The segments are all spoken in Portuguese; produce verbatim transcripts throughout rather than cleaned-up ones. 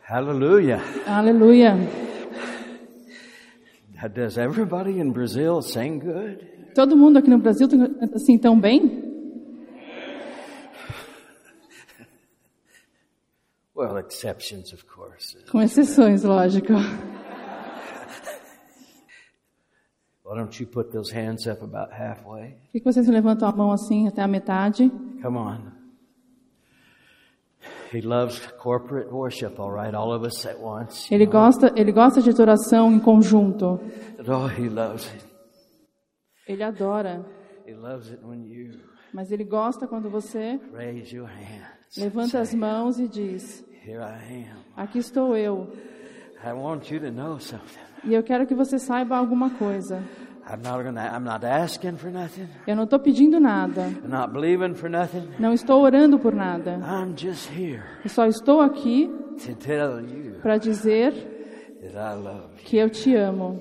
Hallelujah. Aleluia. Does everybody in Brazil sing good? Todo mundo aqui no Brasil canta assim tão bem? Well, exceptions, of course. Com exceções, lógico. Why don't you put those hands up about halfway? Por que vocês levantam a mão assim até a metade? Come on. He loves corporate worship, all right, all of us at once. Ele gosta, ele gosta de adoração em conjunto. Oh, he loves it. Ele adora. He loves it when you Mas ele gosta quando você raise your hands. levanta as mãos e diz: Here I am. aqui estou eu. I want you to know something. E eu quero que você saiba alguma coisa. I'm not gonna, I'm not asking for nothing. Eu não estou pedindo nada. I'm not believing for nothing. Não estou orando por nada. I'm just here Eu só estou aqui to tell you para dizer that I love you. que eu te amo.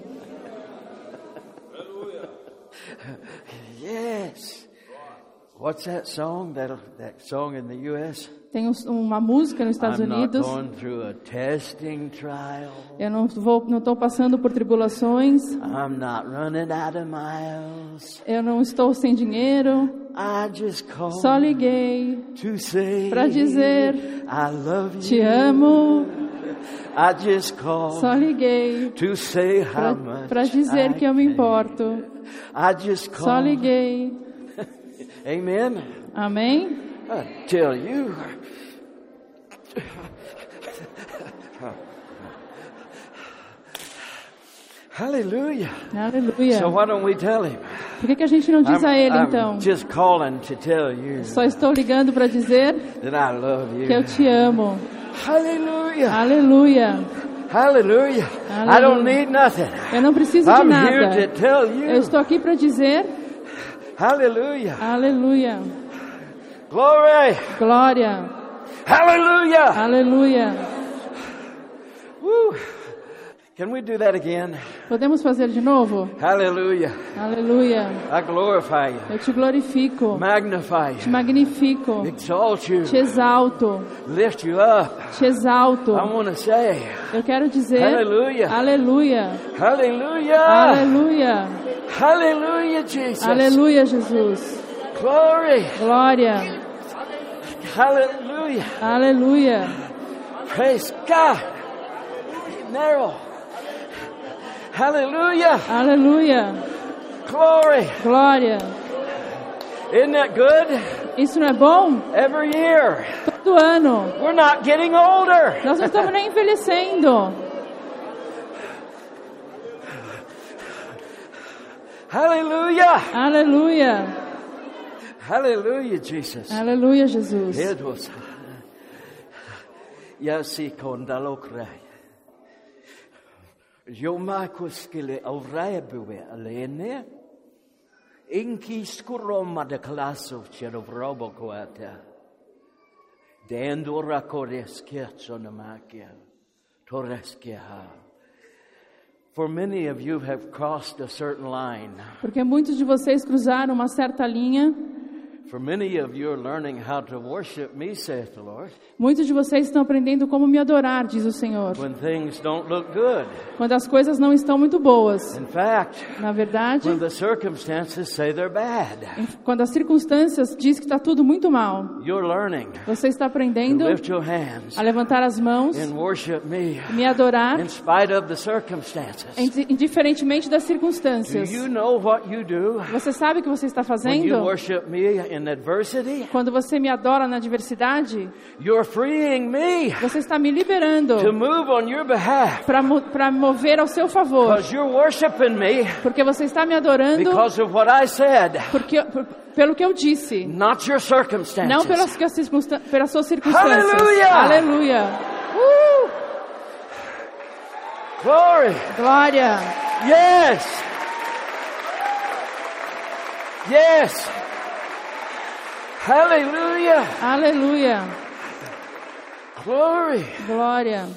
Yes. What's that song? That that song in the U S? Tem um- uma música nos Estados I'm not Unidos. going through a testing trial. Eu não vou, não estou passando por tribulações. I'm not running out of miles. Eu não estou sem dinheiro. I just called Só liguei to say para dizer I love you. te amo. I just called Só liguei to say how much para dizer I que eu me care. importo. I just Só called. liguei. Amen. Amém? I tell you. Hallelujah. Aleluia. So why don't we tell him? Por que, que a gente não diz I'm, a ele I'm então? just calling to tell you Só estou ligando para dizer that I love you. que eu te amo. Hallelujah. Aleluia. Hallelujah. I don't need nothing. Eu não preciso de I'm here nada. to tell you. Eu estou aqui para dizer Hallelujah. aleluia. Glory. Glória. Hallelujah. Aleluia. Woo. Can we do that again? Podemos fazer de novo? Hallelujah. Aleluia. I glorify you. Eu te glorifico. Magnify Te you. magnifico. Exalt you. Te exalto. Lift you up. Te exalto. I want to say Eu quero dizer Hallelujah. aleluia. Hallelujah. Aleluia. Hallelujah, Jesus. Aleluia, Jesus. Glory. Glória. Hallelujah. Aleluia. Praise God. Narrow. Hallelujah. Aleluia. Glory. Glória. Isn't that good? Isso não é bom? Every year. Todo ano. We're not getting older. Nós não estamos nem envelhecendo. Hallelujah. Aleluia. Hallelujah, Jesus. Aleluia, Jesus. Edos. Yasi kondalokrai. Yomakuskile avraibuwe alene. Inki skuroma de klaso cherovrobo koata. Dendora koresketsonamakia. Toreskia. For many of you have crossed a certain line. Porque muitos de vocês cruzaram uma certa linha. For many of you are learning how to worship me, saith the Lord. Muitos de vocês estão aprendendo como me adorar, diz o Senhor. When things don't look good. Quando as coisas não estão muito boas. In fact, Na verdade, when the circumstances say they're bad. quando as circunstâncias diz que está tudo muito mal. You're learning Você está to aprendendo lift your hands a levantar as mãos, and worship me me adorar, in spite of the circumstances. indiferentemente das Do circunstâncias. you know what you do Você sabe o que você está when you fazendo? worship me in adversity? Quando você me adora na adversidade, You're freeing me você está me liberando to move on your behalf para mover ao seu favor. because you're worshiping me Porque você está me adorando because of what I said, porque, por, pelo que eu disse. not your circumstances. Não pelas, que as circunstan- pelas suas circunstâncias. Aleluia! Aleluia. Woo! Glory. Glória. Yes. Yes. Hallelujah. Aleluia. Glory. Glória.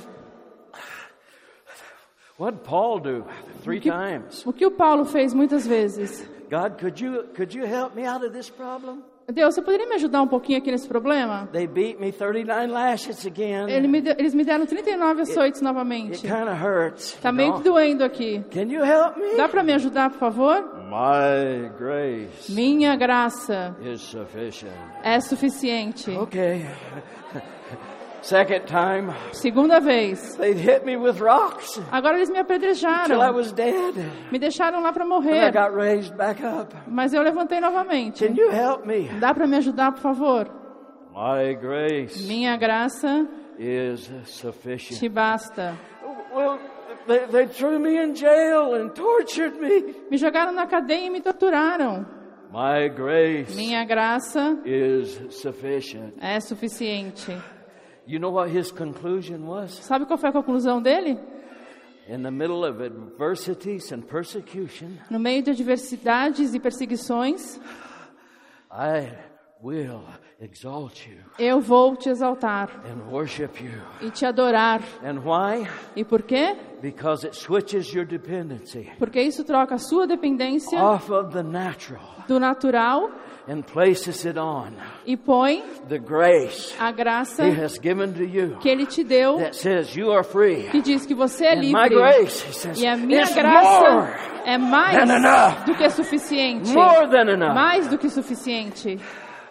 What did Paul do? Three O que, times. o que o Paulo fez muitas vezes? God, could you could you help me out of this problem? Deus, você poderia me ajudar um pouquinho aqui nesse problema? They beat me thirty-nine lashes again. Ele me de, eles me deram trinta e nove açoites It novamente. kind of hurts. Tá you meio know? que doendo aqui. Can you help me? Dá para me ajudar, por favor? My grace Minha graça is sufficient. é suficiente. Okay. Second time, Segunda vez. they hit me with rocks Agora eles me till I apedrejaram. was dead. Me deixaram lá para And I morrer. got raised back up. Mas eu levantei novamente. Can you help me? Dá para me ajudar, por favor? My grace Minha graça is sufficient. te basta. Well, they, they threw me in jail and tortured me. Me jogaram na cadeia e me torturaram. My grace Minha graça is sufficient. é suficiente. You know what his conclusion was? Sabe qual foi a conclusão dele? In the middle of adversities and persecution, No meio de adversidades e perseguições, I will exalt you eu vou te exaltar and worship you. e te adorar. And why? E por quê? Because it switches your dependency Porque isso troca a sua dependência off of the natural do natural and places it on e põe the grace a graça he has given to you que Ele te deu, that says you are free. que diz que você é And my livre. grace, he says, E a minha is graça more é mais than enough. do que suficiente. More than enough. Mais do que suficiente.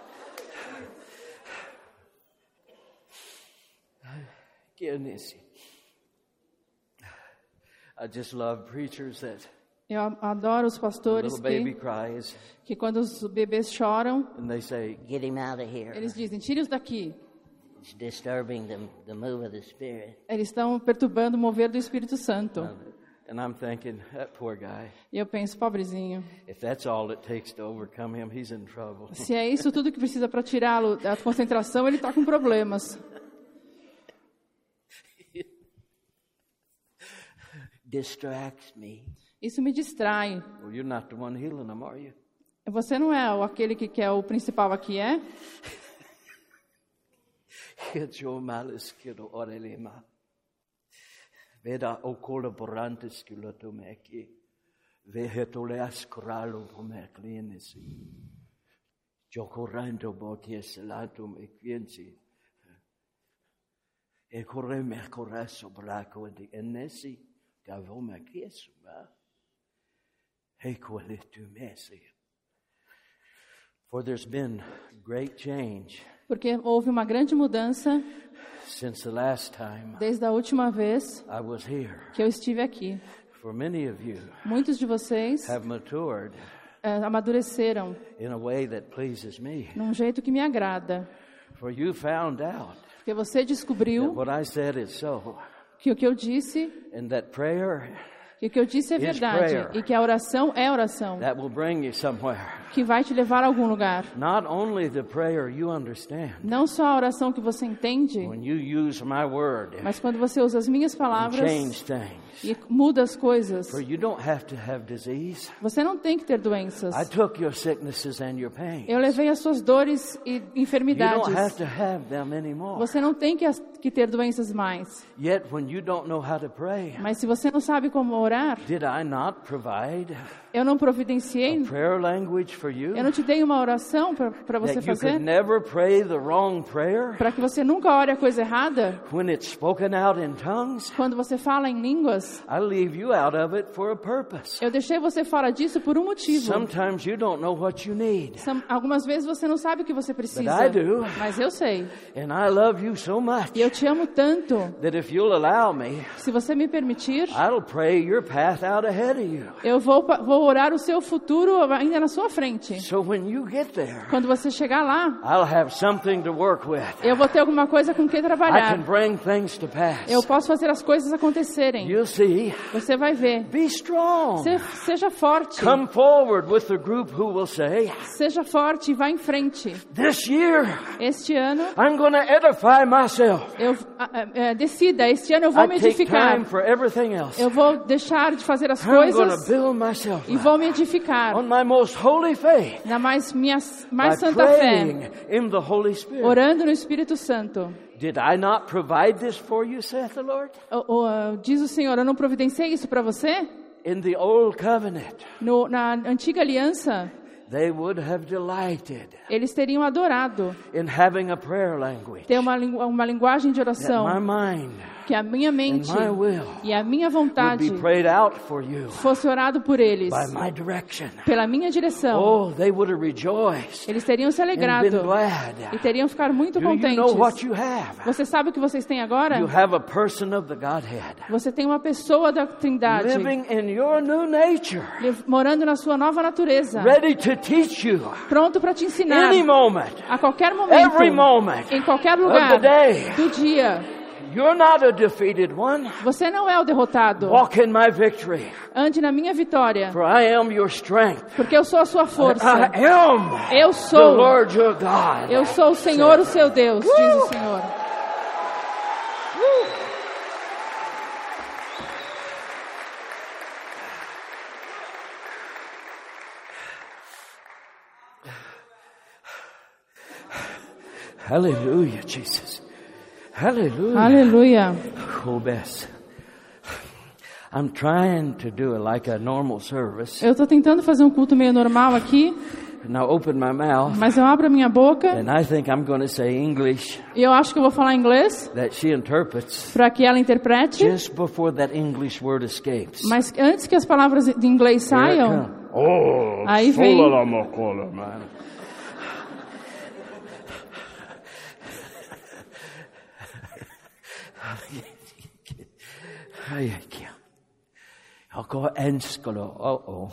Goodness. I just love preachers that Eu adoro os little pastores baby que, cries que quando os bebês choram, and they say, Get him out of here. eles dizem, tire-os daqui. It's disturbing the, the move of the Spirit. Eles estão perturbando o mover do Espírito Santo. and I'm thinking, that poor guy, E eu penso, pobrezinho, if that's all it takes to overcome him, he's in trouble. se é isso tudo que precisa para tirá-lo da concentração, ele está com problemas. Distracts me. Isso me distrai. Well, you're not the one healing them, are you? Você não é o- aquele que quer o principal aqui, é? Yo malis quiero orelema. Veda okola borantes kilo tomeki. Vehetoleas coralo pomeclinisi. Jocorando boties latum equiensi. E corre me corresso braco di enesi. Gavoma kiesuma. Hequalitu mesi. For there's been great change Porque houve uma grande mudança since the last time desde a última vez I was here. que eu estive aqui. For many of you Muitos de vocês have matured eh, amadureceram in a way that pleases me. num jeito que me agrada. For you found out Porque você that descobriu what I said is so, que o que eu disse, and that prayer, que o que eu disse é Is verdade prayer. e que a oração é oração, that will bring you somewhere. que vai te levar a algum lugar. Not only the prayer you understand, Não só a oração que você entende, when you use my word mas quando você usa as minhas and palavras change things. e muda as coisas. For you don't have to have disease. Você não tem que ter doenças. I took your sicknesses and your pain. Eu levei as suas dores e You don't have enfermidades. to have them anymore. Você não tem que, as- que ter doenças mais. Yet when you don't know how to pray, Mas se você não sabe como orar, did I not provide eu não providenciei, a prayer language for you? eu não te dei uma oração para você That you fazer? could never pray the wrong prayer Para que você nunca ore a coisa errada? when it's spoken out in tongues? Quando você fala em línguas, I leave you out of it for a purpose. eu deixei você fora disso por um motivo. Sometimes you don't know what you need. Some- Algumas vezes você não sabe o que você precisa. But I do. Mas eu sei. And I love you so much E eu te amo tanto. that if you'll allow me, Se você me permitir, I'll pray your path out ahead of you. eu vou, pa- vou orar o seu futuro ainda na sua frente. So when you get there, Quando você chegar lá, I'll have something to work with. eu vou ter alguma coisa com que I can trabalhar. bring things to pass. Eu posso fazer as coisas acontecerem. You'll see. Você vai ver. Be strong. Se- Seja forte. Come forward with the group who will say, Seja forte e vá em frente. this year Este ano, I'm going to edify myself. eu ah, ah, eh, decida, este ano eu vou I me take edificar. time for everything else. Eu vou deixar de fazer as I'm going to coisas build myself e up vou me edificar on my most holy faith na mais minha by mais santa fé, praying in the Holy Spirit. orando no Espírito Santo. Did I not provide this for you, saith the Lord? O- o- diz o Senhor, eu não providenciei isso para você? In the old covenant, No, na antiga aliança, They would have delighted eles teriam adorado in having a prayer language. ter uma, lingu- uma linguagem de That oração, my mind que a minha mente and my will e a minha would vontade be prayed out for you fosse orado por eles, by my direction. pela minha direção. Oh, they would have rejoiced Eles teriam se and been alegrado glad. e teriam ficado muito Do you know what contentes. you have? Você sabe o que vocês têm agora? You have a person of the Godhead Você tem uma pessoa da Trindade living in your new nature, morando na sua nova natureza, ready to teach you pronto para te ensinar any moment, a qualquer momento, every moment em qualquer of lugar the day. do dia. You're not a defeated one. Você não é o derrotado. Walk in my victory, Ande na minha vitória, for I am your strength. porque eu sou a sua força. I am Eu the sou, Lord your God. eu sou o Senhor, o seu Deus, diz o Senhor. Hallelujah, Jesus. Hallelujah. Aleluia. Oh, Bess. I'm trying to do it like a normal service. Eu estou tentando fazer um culto meio normal aqui, Now open my mouth, mas eu abro a minha boca and I think I'm going to say English e eu acho que eu vou falar inglês that she interprets para que ela interprete, just before that English word escapes. mas antes que as palavras de inglês Here it saiam, comes. Oh, Aí vem- solalamocola, man. Ai, aqui. Agora enskolo. Oh, oh.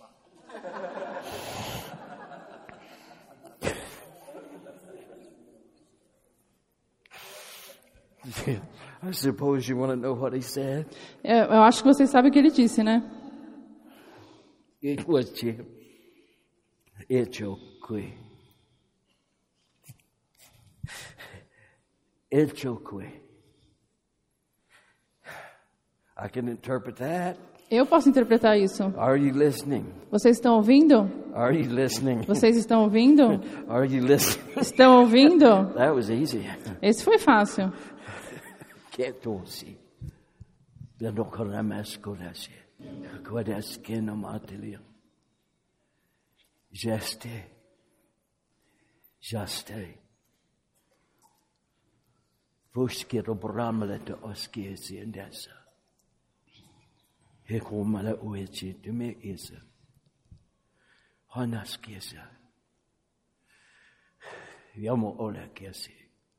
I suppose you want to know what he said. eu, eu acho que vocês sabem o que ele disse, né? It was hecho que. Hecho que. I can interpret that. Eu posso interpretar isso. Are you listening? Vocês estão ouvindo? Are you listening? Vocês estão ouvindo? Are you listening? Estão ouvindo? That was easy. Esse foi fácil. Ketosi. Dando koramas korasi. Kodas kenomatilia. Jeste. Jeste. Vuskero bramlete oskiesi endesa. Hekomala uechi tume isa. Hanaskiesa. Yamo ola kiesi.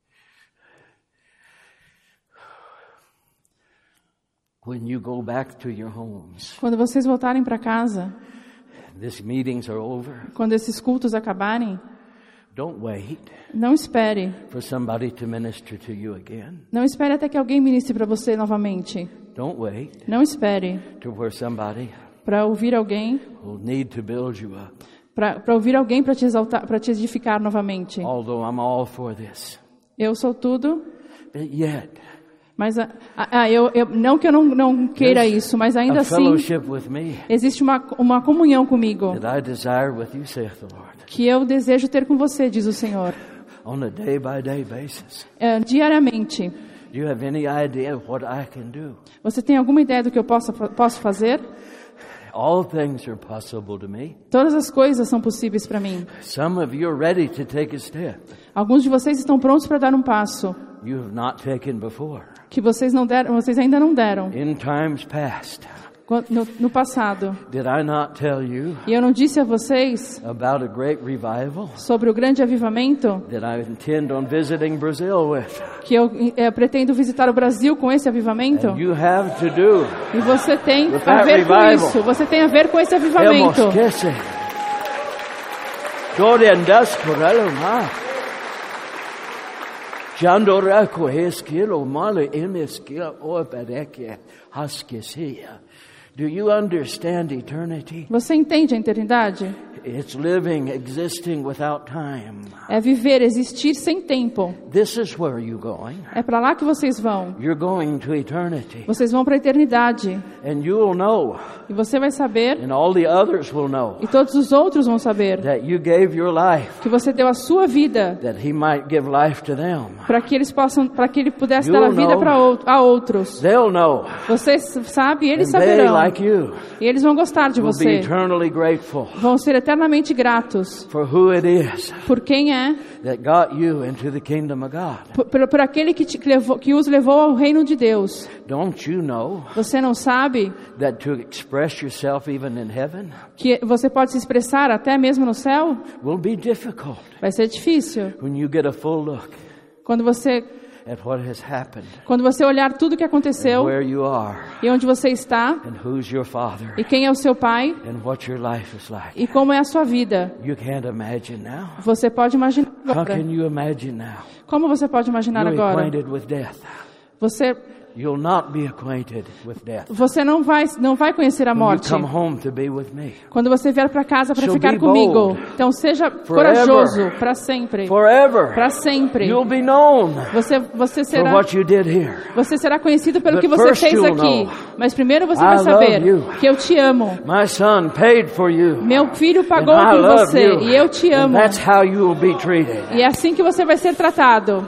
When you go back to your homes, Quando vocês voltarem para casa, these meetings are over. quando esses cultos acabarem, Don't wait não espere. for somebody to minister to you again. Não espere até que alguém ministre para você novamente. Don't wait Não espere to where somebody para ouvir alguém, will need to build you up. para ouvir alguém para te exaltar, para te edificar novamente. Although I'm all for this, Eu sou tudo, but yet mas a, a, a, eu, eu, não que eu não, não queira isso, mas ainda a assim fellowship with me existe uma, uma comunhão comigo that I desire with you, saith the Lord, que eu desejo ter com você, diz o Senhor, on a day by day basis. é, diariamente. Do you have any idea of what I can do? Você tem alguma ideia do que eu possa, posso fazer? All things are possible to me. Todas as coisas são possíveis para mim. Some of you are ready to take a step Alguns de vocês estão prontos para dar um passo you have not taken before. que vocês não deram, vocês ainda não deram In times past, no, no passado. did I not tell you E eu não disse a vocês about a great revival sobre o grande avivamento that I intend on visiting Brazil with? que eu é, pretendo visitar o Brasil com esse avivamento? And you have to do. E você tem With a that ver com revival. isso. Você tem a ver com esse avivamento. Hemos que se. Dorendas coralo ma. Jandora ko eskilo male emeskila o pereke haskesia. Do you understand eternity? Você entende a eternidade? It's living, existing without time. É viver, existir sem tempo. This is where you're going. É para lá que vocês vão. You're going to eternity. Vocês vão para a eternidade. And you will know, E você vai saber, and all the others will know, e todos os outros vão saber, that you gave your life que você deu a sua vida that He might give life to them. para que eles possam, para que ele pudesse You dar a will vida know. para out- a outros. They'll know. Você sabe, eles And they, saberão. like you E eles vão gostar de will be você. eternally grateful Vão ser eternamente gratos for who it is por quem é, that got you into the kingdom of God. por, por, por aquele que, te levou, que os levou ao reino de Deus. Don't you know Você não sabe that to express yourself even in heaven que você pode se expressar até mesmo no céu? will be difficult Vai ser difícil. when you get a full look Quando você, at what has happened, quando você olhar tudo que aconteceu where you are, e onde você está and who's your father, e quem é o seu pai and what your life is like. e como é a sua vida. You can't imagine now. Você pode imaginar How agora. can you imagine now? Como você pode imaginar You're agora? acquainted with death. Você, You'll not be acquainted with death. você não vai, não vai conhecer a When you morte come home to be with me. quando você vier para casa para So ficar be comigo. bold. Então seja corajoso para sempre. Forever. Para sempre. You'll be known Você, você for será, what you did here. você será conhecido pelo But que você first fez you'll aqui. know. Mas primeiro você I vai love saber you. que eu te amo. My son paid for you. Meu filho pagou And I por love você you. e eu te And amo. that's how you will be treated. E é assim que você vai ser tratado.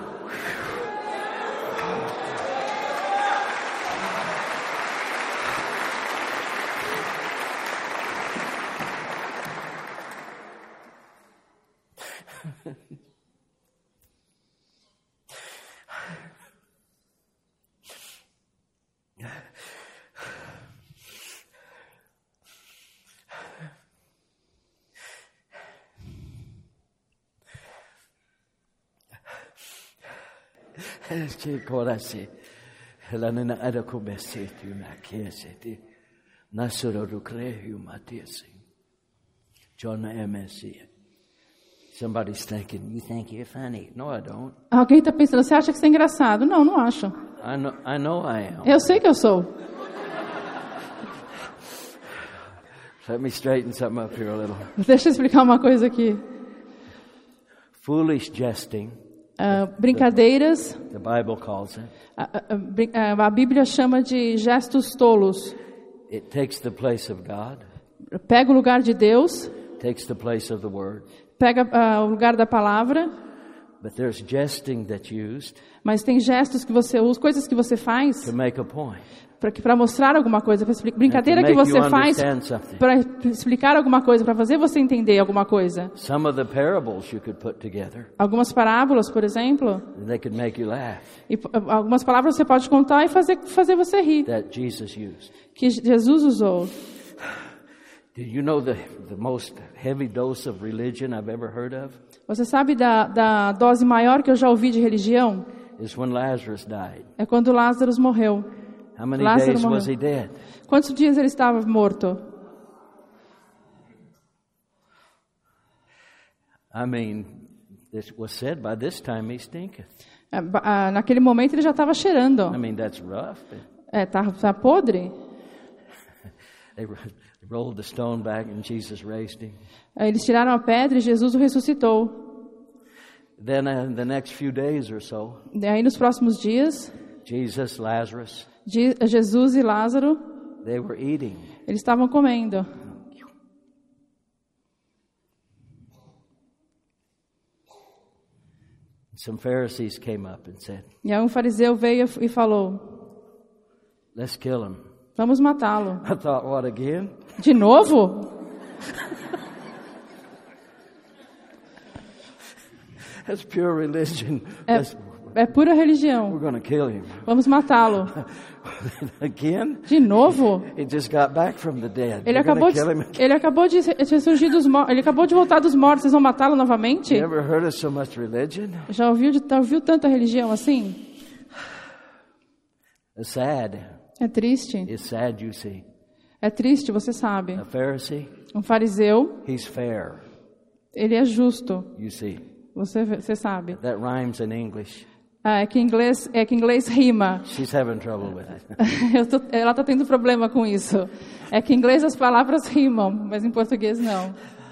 Che korase. Helana ada kubeseti na kieseti. Nasuro rukrehu matiasi. John M S C. Somebody's thinking, you think you're funny. No, I don't. Alguém está pensando, você acha que isso é engraçado? Não, não acho. I know, I know I am. Eu sei que eu sou. Let me straighten something up here a little. Deixa eu explicar uma coisa aqui. Foolish jesting, Ah, brincadeiras, the Bible calls it. a, a- a brin- a- a Bíblia chama de gestos tolos. It takes the place of God, Pega o lugar de Deus, takes the place of the Word. pega ah, o lugar da palavra, But there's jesting that's used mas tem gestos que você usa, coisas que você faz to make a point. para mostrar alguma coisa, pra expli- brincadeira And que to make você you faz understand something. para explicar alguma coisa, para fazer você entender alguma coisa. Some of the parables you could put together, Algumas parábolas, por exemplo, and they could make you laugh, e p- algumas palavras você pode contar e fazer, fazer você rir, that Jesus used. que Jesus usou. Do you know the, the most heavy dose of religion I've ever heard of? Você sabe da, da dose maior que eu já ouvi de religião? Is when Lazarus died. É quando Lázaro morreu. How many Lázaro days was morreu. he dead? Quantos dias ele estava morto? I mean, this was said by this time he stinketh. É, ba- ah, Naquele momento ele já estava cheirando. I mean, that's rough. É, tá, tá podre. They ro- rolled the stone back and Jesus raised him. Aí eles tiraram a pedra e Jesus o ressuscitou. Then uh, in the next few days or so, E aí nos próximos dias, Jesus, Lazarus, Je- Jesus e Lázaro, they were eating. eles estavam comendo. Some Pharisees came up and said, E aí um fariseu veio e falou, let's kill him. vamos matá-lo. I thought, what again? De novo? That's pure religion. É, Let's- é pura religião. we're going to kill him. Vamos matá-lo. Again? De novo? He just got back from the dead. Ele You're going acabou to de, kill him again? ele acabou de ressurgir dos mortos. Ele acabou de voltar dos mortos. Vocês vão matá-lo novamente? You ever heard of so much religion? Já ouviu, de, ouviu tanta religião assim? It's sad. É triste. It's sad, you see. É triste, você sabe. A Pharisee, Um fariseu, he's fair, ele é justo. you see. Você, você sabe. That rhymes in English. Ah, é que em inglês, é que em inglês rima. She's having trouble with it. Eu tô- ela está tendo problema com isso. É que em inglês as palavras rimam, mas em português não.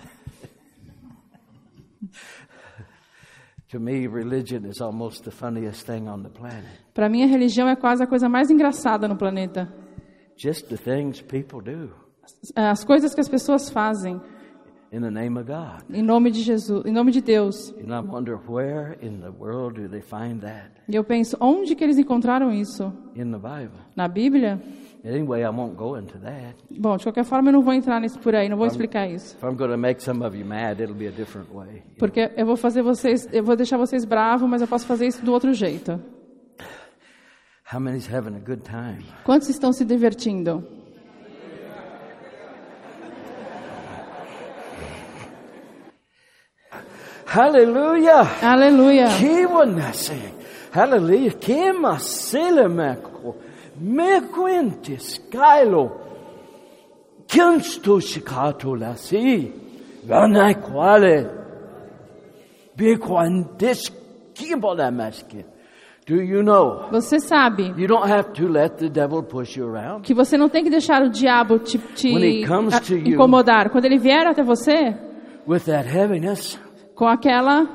To me, religion is almost the funniest thing on the planet. Para mim, a religião é quase a coisa mais engraçada no planeta. Just the things people do As coisas que as pessoas fazem in the name of God. em nome de Jesus, em nome de Deus. And I wonder where in the world do they find that E eu penso, onde que eles encontraram isso? in the Bible? Na Bíblia? Anyway, I won't go into that. Bom, de qualquer forma eu não vou entrar nisso por aí, não vou explicar isso. If I'm going to make some of you mad, it'll be a different way. Porque eu vou fazer vocês, eu vou deixar vocês bravos, mas eu posso fazer isso do outro jeito. How many's having a good time? Quantos estão se divertindo? Aleluia! Aleluia! Que wanasi. Aleluia! Que masele meko. Mequentes kailo. Kunstu shikato lasi. Vanai quale. Bequantis kimbola maske. Do you know? Você sabe You don't have to let the devil push you around. que você não tem que deixar o diabo te, te When he comes a- to you- incomodar. Quando ele vier até você, With that heaviness, com aquela,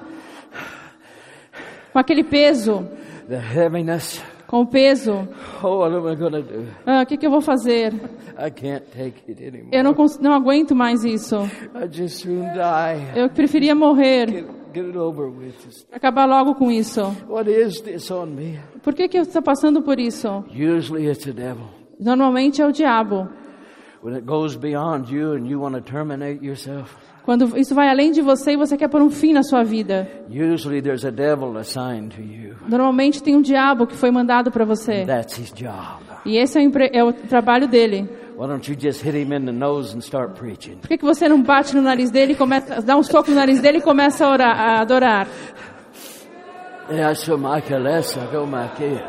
com aquele peso, the heaviness. com o peso, Oh, what am I going to do? ah, o que, que eu vou fazer? I can't take it anymore. Eu não, cons- não aguento mais isso. I just soon die. Eu preferia morrer, Get, get it over with. Just- acabar logo com isso. What is this on me? Por que, que eu estou passando por isso? Usually it's the devil. Normalmente é o diabo. When it goes beyond you and you want to terminate yourself, Quando isso vai além de você e você quer pôr um fim na sua vida. usually there's a devil assigned to you. Normalmente tem um diabo que foi mandado para você. That's his job. E esse é o, empre- é o trabalho dele. Why don't you just hit him in the nose and start preaching? Por que, que você não bate no nariz dele e começa, dá um soco no nariz dele e começa a, orar, a adorar? Yeah, so Michael, let's go, Michael.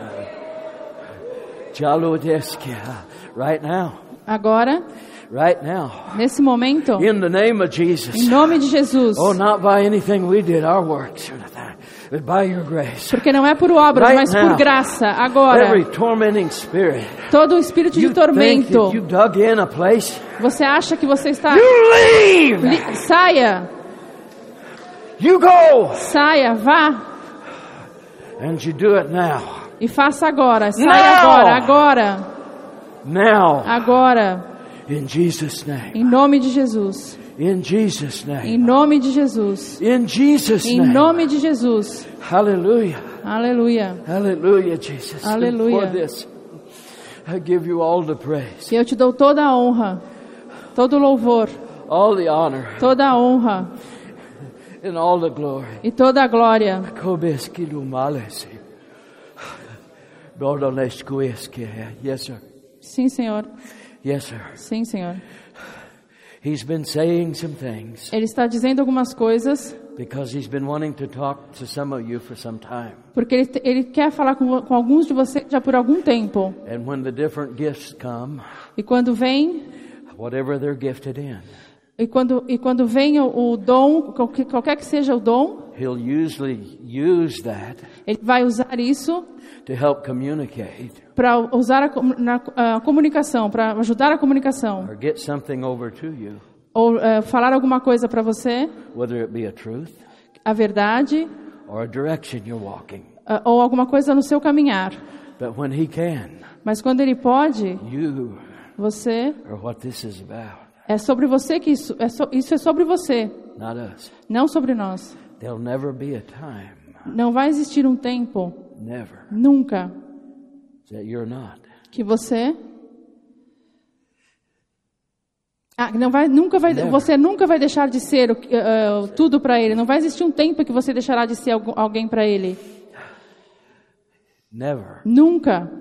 Jalo deskia. Right now. Agora, Right now. nesse momento, In the name of Jesus. em nome de Jesus. Oh, not by anything we did, our works, or anything, but by your grace. Porque não é por obras, Right mas now. por graça. Agora, Every tormenting spirit. todo o espírito de You think tormento. that you dug in a place? Você acha que você está... You leave! Li- Saia, You go! saia, vá. And you do it now. E faça agora. Saia Now. agora, agora, Now. agora. In Jesus' name. Em nome de Jesus. In Jesus' Em name. nome de Jesus. In Jesus' Em name. nome de Jesus. Hallelujah. Aleluia. Hallelujah, Jesus. And Hallelujah. for this, I give you all the praise, E eu te dou toda a honra, todo o louvor, all the honor, toda a honra and all the glory. e toda a glória. Yes, sir. Sim, Senhor. Yes, sir. Sim, Senhor. He's been saying some things Ele está dizendo algumas coisas because he's been wanting to talk to some of you for some time. porque ele, ele quer falar com, com alguns de vocês já por algum tempo. And when the different gifts come, E quando vem, whatever they're gifted in, e quando, e quando vem o, o dom, qualquer, qualquer que seja o dom, he'll usually use that ele vai usar isso to help communicate para usar a, com- na, a comunicação, para ajudar a comunicação. or get something over to you, Ou eh, falar alguma coisa para você, whether it be a truth a verdade, or a direction you're walking. ah, ou alguma coisa no seu caminhar. But when he can, Mas quando ele pode, you você, are what this is about, é sobre você que isso é, so, isso é sobre você, not us. não sobre nós. There'll never be a time, Não vai existir um tempo, never, nunca, that you're not. que você ah, não vai, nunca vai, Never. você nunca vai deixar de ser o que- eh, tudo para ele. Não vai existir um tempo que você deixará de ser algu- alguém para ele. Never, Nunca,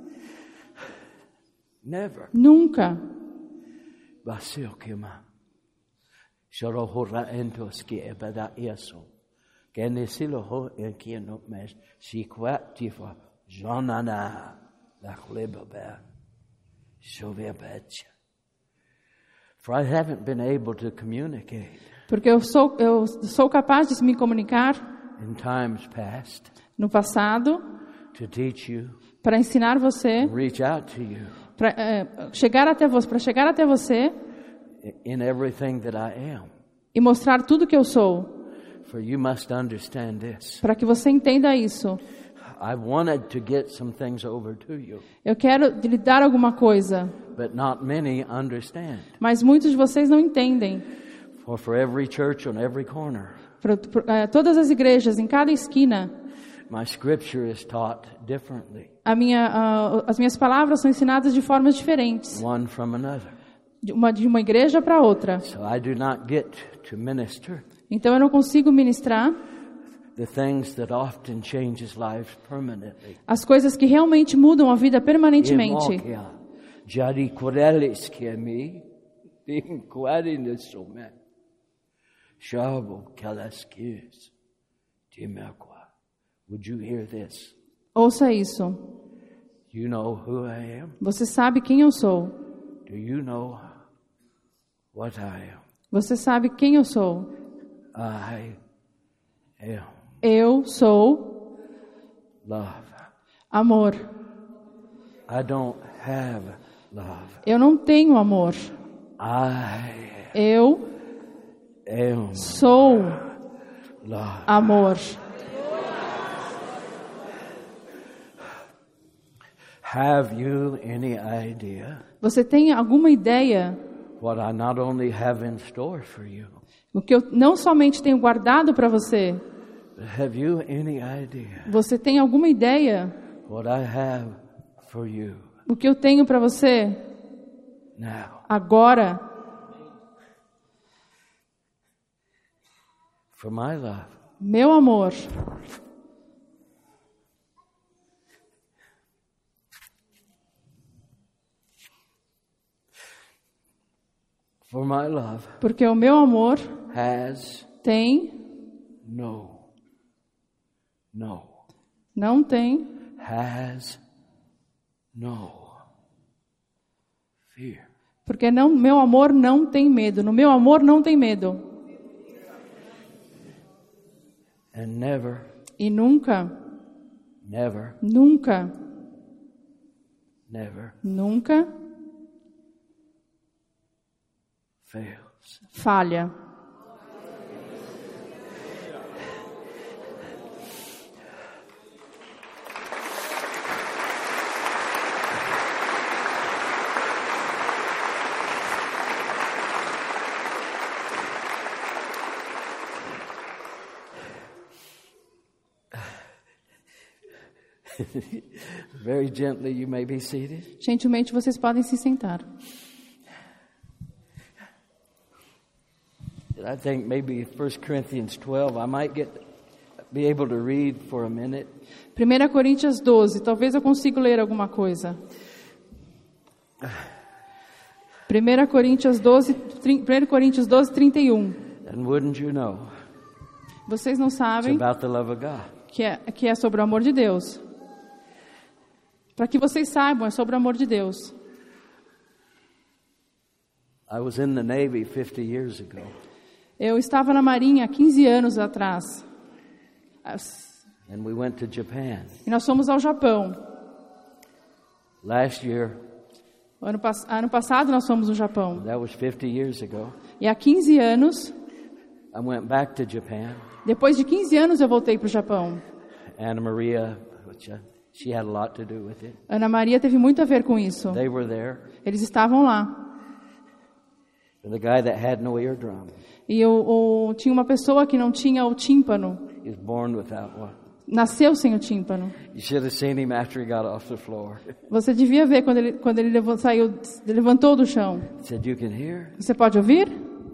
never. nunca. Basil kima. Shorohora entos ki ebada yeso. Kenisilo ho enkino mes sikwatifa jonana la khlebabe. Shovebach. For I haven't been able to communicate Porque eu sou, eu sou capaz de me comunicar in times past no passado to teach you, para ensinar você, reach out to you para eh, chegar até você, para chegar até você in everything that I am. e mostrar tudo que eu sou, For you must understand this. para que você entenda isso. I wanted to get some things over to you, Eu quero lhe dar alguma coisa, but not many understand. mas muitos de vocês não entendem. For for every church on every corner, Pra- pra- eh, todas as igrejas, em cada esquina, My scripture is taught differently, A minha, ah, as minhas palavras são ensinadas de formas diferentes, one from another. de uma, de uma igreja para outra. So I do not get to minister Então eu não consigo ministrar the things that often changes lives permanently. as coisas que realmente mudam a vida permanentemente. Imokia, Jadi Korelis Kemi, Ding Quadinisume, Shabo Kalaskis, Timakwa. Would you hear this? Ouça isso. You know who I am? Você sabe quem eu sou. Do you know what I am? Você sabe quem eu sou. I am Eu sou love. amor. I don't have love. Eu não tenho amor. I Eu am sou love. amor. Have you any idea Você tem alguma ideia what I not only have in store for you, do que eu não somente tenho guardado para você? but have you any idea Você tem alguma ideia what I have for you do que eu tenho para você now? agora? For my love, Meu amor. for my love Porque o meu amor has tem, no, no, não tem, has no fear. porque não, meu amor não tem medo. No meu amor não tem medo. And never, E nunca, never, nunca, never nunca fails. falha. Very gently, you may be seated. Gentilmente, vocês podem se sentar. I think maybe First Corinthians twelve, I might get be able to read for a minute. primeira Coríntios doze, talvez eu consiga ler alguma coisa. primeira Coríntios doze, primeira Coríntios doze, trinta e um. And wouldn't you know, Vocês não it's sabem about the love of God. que é, que é sobre o amor de Deus. Para que vocês saibam, é sobre o amor de Deus. I was in the Navy fifty years ago. Eu estava na Marinha há quinze anos atrás. And we went to Japan. E nós fomos ao Japão. Last year, Ano, pass- ano passado nós fomos no Japão. that was fifty years ago, E há quinze anos, I went back to Japan. depois de quinze anos eu voltei para o Japão. Anna Maria, which, uh, she had a lot to do with it. Ana Maria teve muito a ver com isso. They were there. Eles estavam lá. And the guy that had no eardrum, E eu, eu, tinha uma pessoa que não tinha o tímpano. he was born without one. Nasceu sem o tímpano. You should have seen him after he got off the floor. Você devia ver quando ele, quando ele levou, saiu, levantou do chão. He said, "You can hear? Você pode ouvir?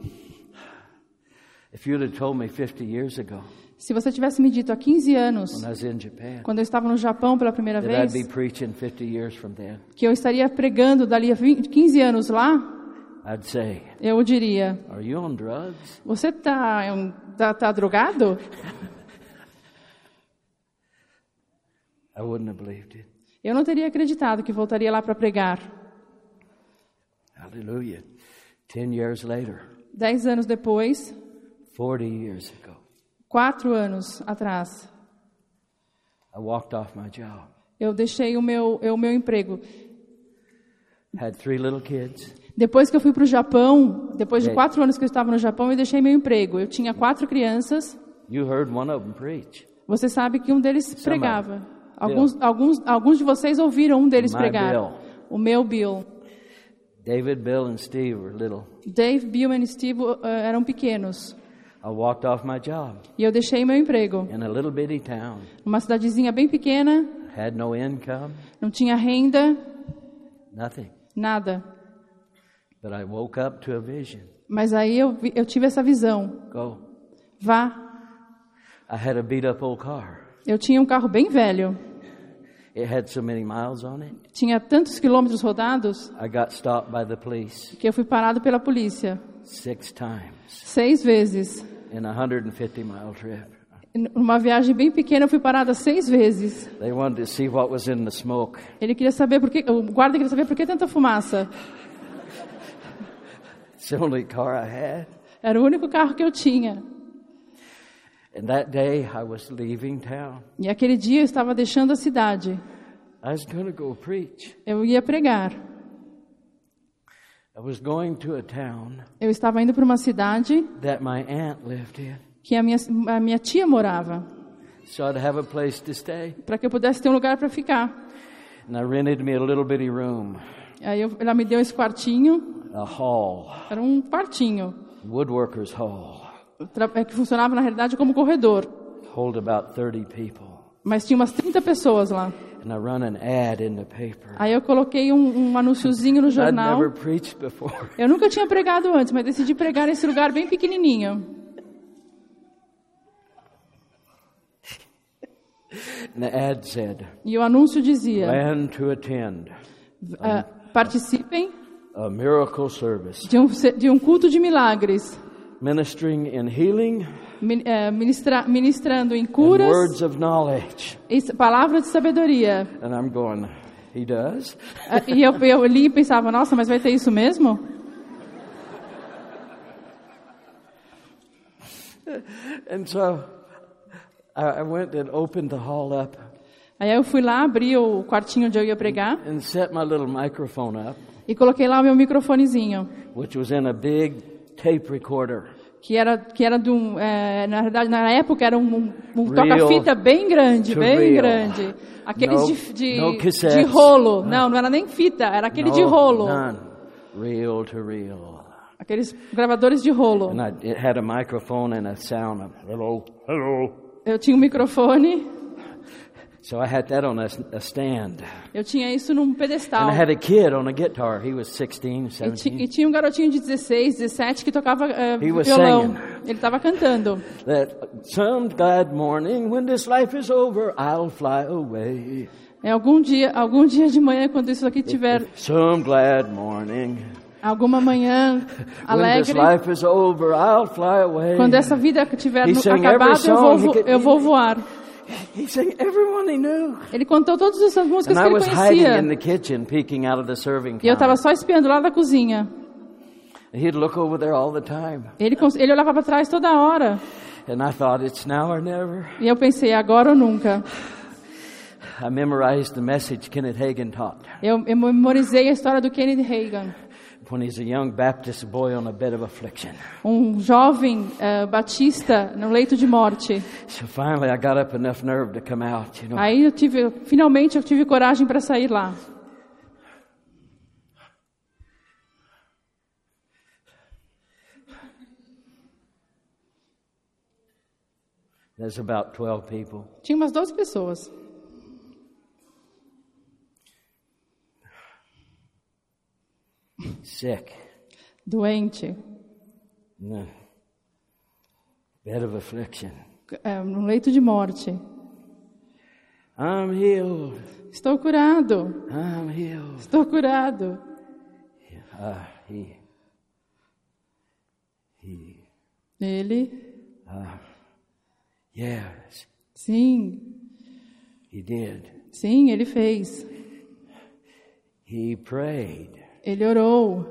If you'd have told me fifty years ago, Se você tivesse me dito há quinze anos, when I was in Japan, quando eu estava no Japão pela primeira that I'd vez, be preaching fifty years from then, que eu estaria pregando dali a vinte, quinze anos lá, I'd say, eu diria: are you on drugs? você tá, é um, tá, tá drogado? I wouldn't have believed it. Eu não teria acreditado que voltaria lá para pregar. Hallelujah. Ten years later, Dez anos depois, forty years ago, quatro anos atrás, I walked off my job. eu deixei o meu, o meu emprego. Had three little kids. Depois que eu fui para o Japão, depois de Bem. quatro anos que eu estava no Japão, eu deixei meu emprego. Eu tinha quatro crianças. You heard one of them preach. Você sabe que um deles Somebody. pregava. Alguns, alguns, alguns de vocês ouviram um deles My pregar. Bill. O meu Bill. David, Bill, and Steve were little. Dave, Bill e Steve uh, eram pequenos. I walked off my job E eu deixei meu emprego. in a little bitty town. Uma cidadezinha bem pequena, Had no income, não tinha renda, nothing. nada. But I woke up to a vision. Mas aí eu, vi- eu tive essa visão. Go. Vá. I had a beat up old car. Eu tinha um carro bem velho. It had so many miles on it. Tinha tantos quilômetros rodados I got stopped by the police que eu fui parado pela polícia. six times Seis vezes. in a one hundred fifty mile trip. Numa viagem bem pequena, eu fui parada seis vezes. They wanted to see what was in the smoke. Ele queria saber por que, o guarda queria saber por que tanta fumaça. It's the only car I had. Era o único carro que eu tinha. And that day I was leaving town. E aquele dia eu estava deixando a cidade. I was going to go preach. Eu ia pregar. I was going to a town Eu estava indo para uma cidade that my aunt lived in. que a minha, a minha tia morava, So I'd have a place to stay. para que eu pudesse ter um lugar para ficar. And I rented me a little bitty room, Aí eu, ela me deu esse quartinho, a hall, era um quartinho, woodworker's hall. tra- é, que funcionava na realidade como corredor. Hold about thirty people. Mas tinha umas trinta pessoas lá. And I run an ad in the paper. Aí eu coloquei um, um anúnciozinho no I'd jornal. never preached before. Eu nunca tinha pregado antes, mas decidi pregar nesse lugar bem pequenininho. And the ad said, E o anúncio dizia, plan to attend ah, participem a miracle service, de um, de um culto de milagres, ministering in healing min- eh, ministra, ministrando em and curas words of knowledge. e palavras de sabedoria. And I'm going, he does? Ah, E eu, eu li e pensava, nossa, mas vai ter isso mesmo? And so I I went and opened the hall up Aí eu fui lá, abri o quartinho onde eu ia pregar and set my little microphone up, e coloquei lá o meu microfonezinho, which was in a big tape recorder. que era que era de um, eh, na verdade na época era um, um, um Real toca-fita bem grande, to bem real. grande, aqueles No- de, de, no de cassettes. rolo, não, não era nem fita, era aquele de No, rolo, none. Reel to reel. aqueles gravadores de rolo. And I, it had a microphone and a sound of hello, hello. Eu tinha um microfone, So I had that on a, a stand. eu tinha isso num pedestal. And I had a kid on a guitar. He was sixteen, E, ti- seventeen. e tinha um garotinho de dezesseis, dezessete que tocava eh, He was violão. singing. Ele estava cantando. That some glad morning when this life is over, I'll fly away. É, algum dia, algum dia de manhã, quando isso aqui tiver, Some glad morning alguma manhã when this alegre, life is over, I'll fly away. quando essa vida tiver He no- sang every acabado, eu vou, song he vo- could- eu vou voar. He sang everyone he knew. Ele contou todas essas músicas And que I ele was hiding conhecia. in the kitchen, peeking out of the serving E eu estava counter. só espiando lá da cozinha. He'd look over there all the time. Ele, cons- ele olhava para trás toda hora. And I thought, it's now or never. E eu pensei, agora ou nunca. I memorized the message Kenneth Hagin taught Eu, eu memorizei a história do Kenneth Hagin. when he's a young Baptist boy on a bed of affliction. Um jovem eh, batista no leito de morte. So finally I got up enough nerve to come out, you know. Aí eu tive, finalmente eu tive coragem para sair lá. There's about twelve people. Tinha umas doze pessoas. Sick. Doente. No. Bed of affliction. eh, no leito de morte. I'm healed. Estou curado. I'm healed. Estou curado. Uh, he, he, Ele, yes, sim, he did. sim, ele fez. He prayed. Ele orou.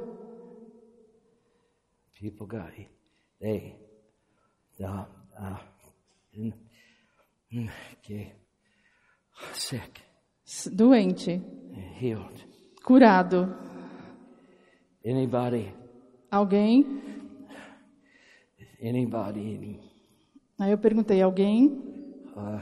People got, they, uh, uh, mm, mm, okay. Sick, S- Doente. healed. Curado. Anybody, Alguém? anybody, Aí eu perguntei, alguém? uh,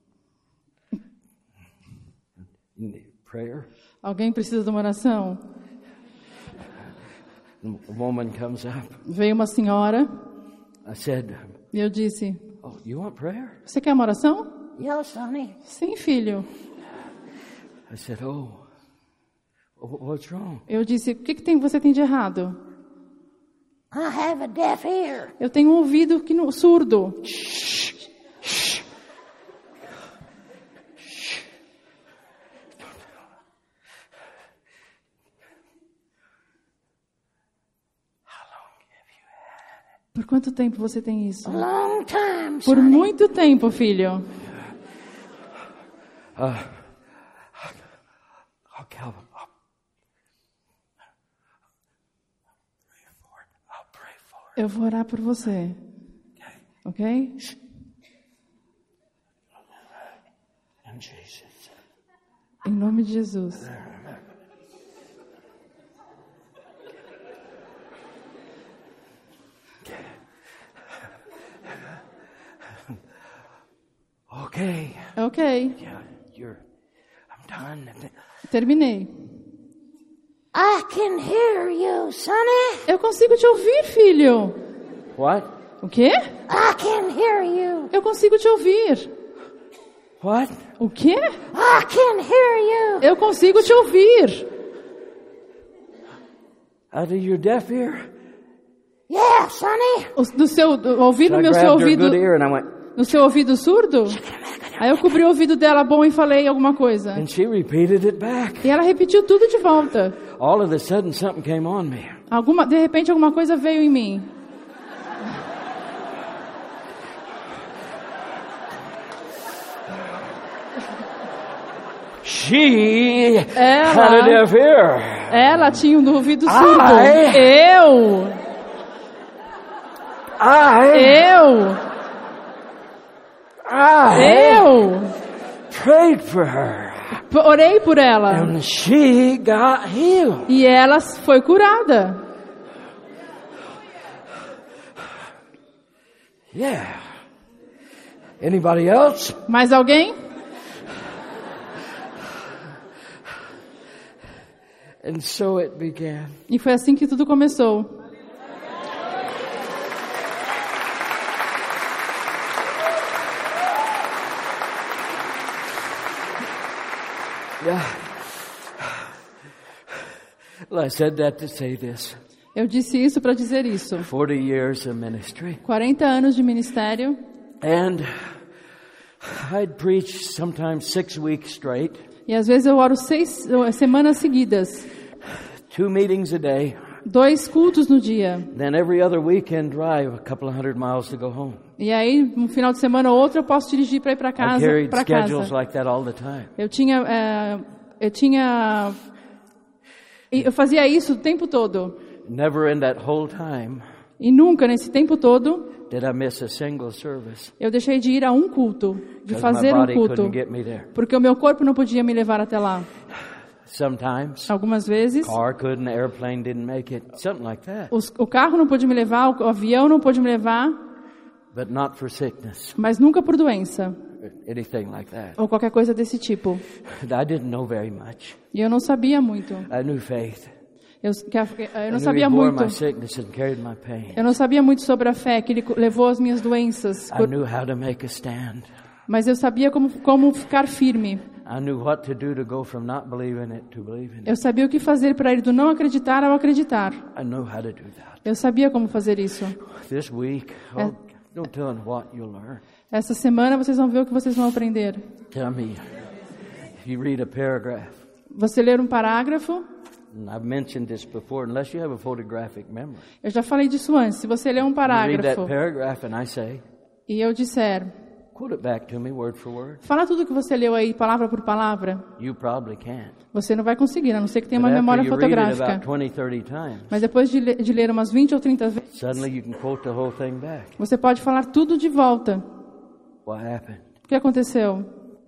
need prayer? Alguém precisa de uma oração? A woman comes up. Veio uma senhora. I I said, E eu disse, oh, you want prayer? você quer uma oração? Yes, sonny. Sim, filho. I said, oh, what's wrong? Eu disse, o que, que tem, você tem de errado? I have a deaf ear. Eu tenho um ouvido que não, surdo. Por quanto tempo você tem isso? A long time, Por sonny. muito tempo, filho. Uh, okay, I'll, I'll pray for it. I'll pray for it. Eu vou orar por você. Ok? In Jesus. Em nome de Jesus. Okay. Ok. Yeah, you're. I'm done. Terminei. I can hear you, sonny. Eu consigo te ouvir, filho. What? O quê? I can hear you. Eu consigo te ouvir. What? O quê? I can hear you. Eu consigo te ouvir. Out of your deaf ear? Yeah, sonny. O- Do seu do, ouvir So no I meu seu grabbed her ouvido, good ear and I went, no seu ouvido surdo? Aí eu cobri o ouvido dela bom e falei alguma coisa. and she repeated it back. E ela repetiu tudo de volta. All of a sudden, something came on me. Alguma, de repente alguma coisa veio em mim. She had a Ela, deaf ear. ela tinha um ouvido surdo. Ai. Eu, I, eu, I eu prayed for her, orei por ela. and she got healed. E ela foi curada. Yeah. Anybody else? Mais alguém? And so it began. E foi assim que tudo começou. Yeah. Well, I said that to say this. Eu disse isso para dizer isso. forty years of ministry. quarenta anos de ministério. And I'd preach sometimes six weeks straight, E às vezes eu oro seis semanas seguidas. two meetings a day, Dois cultos no dia. then every other weekend drive a couple of hundred miles to go home. E aí, um final de semana ou outro, eu posso dirigir para ir para I casa. carried Para schedules casa. like that all the time. Eu tinha, é, eu tinha, eu fazia isso o tempo todo. Never in that whole time E nunca nesse tempo todo did I miss a single service eu deixei de ir a um culto, de because my fazer um body culto, couldn't get me there. porque o meu corpo não podia me levar até lá. Sometimes Algumas vezes car couldn't, the airplane didn't make it, something like that. os, o carro não pôde me levar, o avião não pôde me levar, But not for sickness, mas nunca por doença anything like that. ou qualquer coisa desse tipo. I didn't know very much. E eu não sabia muito. I knew faith. Eu, que a- eu I não knew sabia he bore muito. my sickness and carried my pain. Eu não sabia muito sobre a fé, que ele levou as minhas doenças. I knew how to make a stand. Mas eu sabia como, como ficar firme. I knew what to do to go from not believing it to believing it. Eu sabia o que fazer para ir do não acreditar ao acreditar. I know how to do that. Eu sabia como fazer isso. This week, oh, don't tell them what you'll learn. Essa semana vocês vão ver o que vocês vão aprender. Tell me, if you read a paragraph, Você ler um parágrafo, and I've mentioned this before, unless you have a photographic memory. eu já falei disso antes. Se você ler um You read that parágrafo paragraph and I say, e eu disser, quote it back to me word for word. fala tudo que você leu aí, palavra por palavra, You probably can't. você não vai conseguir, a não ser que tenha uma But after memória you read it about fotográfica. twenty, thirty times, Mas depois de, le- de ler umas vinte ou trinta vezes, suddenly you can quote the whole thing back. você pode falar tudo de volta. What happened? O que aconteceu?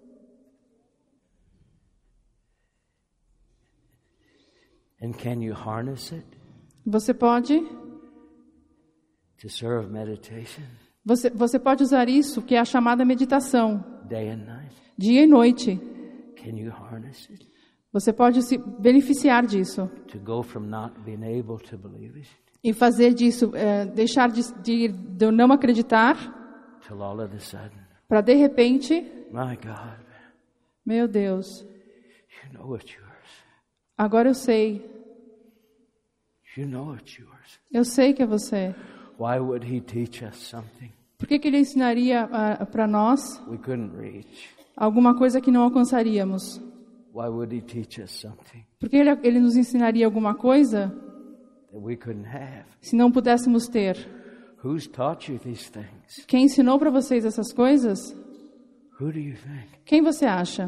And can you harness it Você pode, to serve meditation você, você pode usar isso, que é a chamada meditação, day and night? dia e noite. Can you harness it Você pode se beneficiar disso, to go from not being able to believe it E fazer disso, é, deixar de, de, de eu não acreditar, till all of a sudden, para de repente, my God, meu Deus, you know it's yours. agora eu sei, You know it's yours. eu sei que é você. Why would he teach us something Por que, que ele ensinaria uh, para nós we couldn't reach? alguma coisa que não alcançaríamos? Why would he teach us something Por que ele, ele nos ensinaria alguma coisa that we couldn't have? se não pudéssemos ter? Who's taught you these things? Quem ensinou para vocês essas coisas? Who do you think? Quem você acha?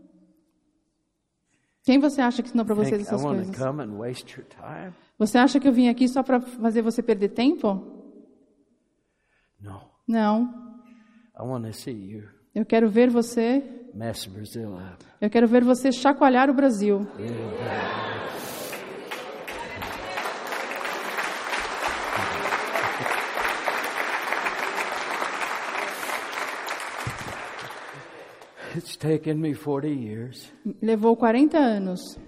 Quem você acha que ensinou para vocês Think I essas want coisas? to come and waste your time? Você acha que eu vim aqui só para fazer você perder tempo? No. Não. I want to see you Eu quero ver você, mess Brazil up. eu quero ver você chacoalhar o Brasil. It's taken me forty years, Levou quarenta anos,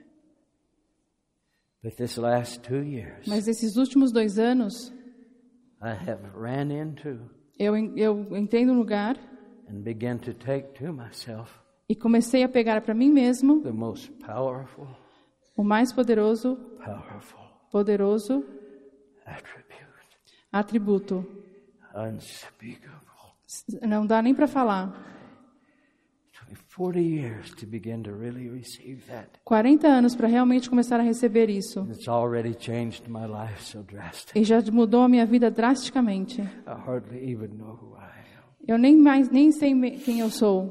but this last two years, mas esses últimos dois anos, I have ran into eu, eu entrei no lugar and began to take to myself e comecei a pegar para mim mesmo the most powerful, o mais poderoso, powerful poderoso attribute, atributo. unspeakable. Não dá nem para falar. It took me forty years to begin to really receive that. quarenta anos para realmente começar a receber isso. It's already changed my life so drastically. E já mudou a minha vida drasticamente. I hardly even know who I am. Eu nem mais nem sei me- quem eu sou.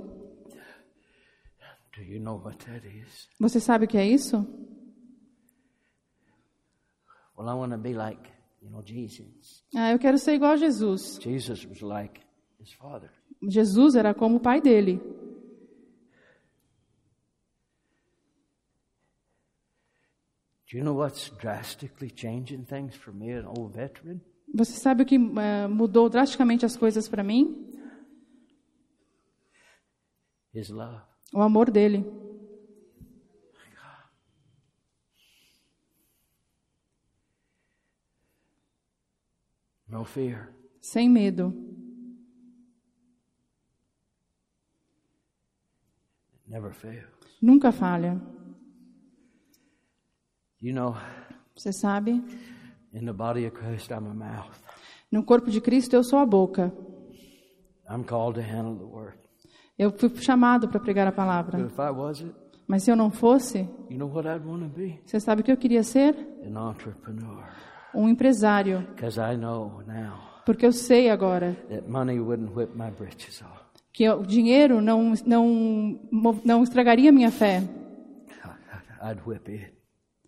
Do you know what that is? Você sabe o que é isso? Well, I want to be like, you know, Jesus. Ah, eu quero ser igual a Jesus. Jesus was like his father. Jesus era como o pai dele. Do you know what's drastically changing things for me, an old veteran? Você sabe o que eh, mudou drasticamente as coisas para mim? His love. O amor dele. No fear. Sem medo. Never fails. Nunca falha. You know, Você sabe? in the body of Christ, I'm a mouth. No corpo de Cristo eu sou a boca. I'm called to handle the word. Eu fui chamado para pregar a But palavra. if I wasn't, Mas se eu não fosse, you know what I'd want to be? você sabe o que eu queria ser? An entrepreneur. Um empresário. Because I know now Porque eu sei agora that money wouldn't whip my britches off. que o dinheiro não, não, não estragaria minha fé. I'd whip it.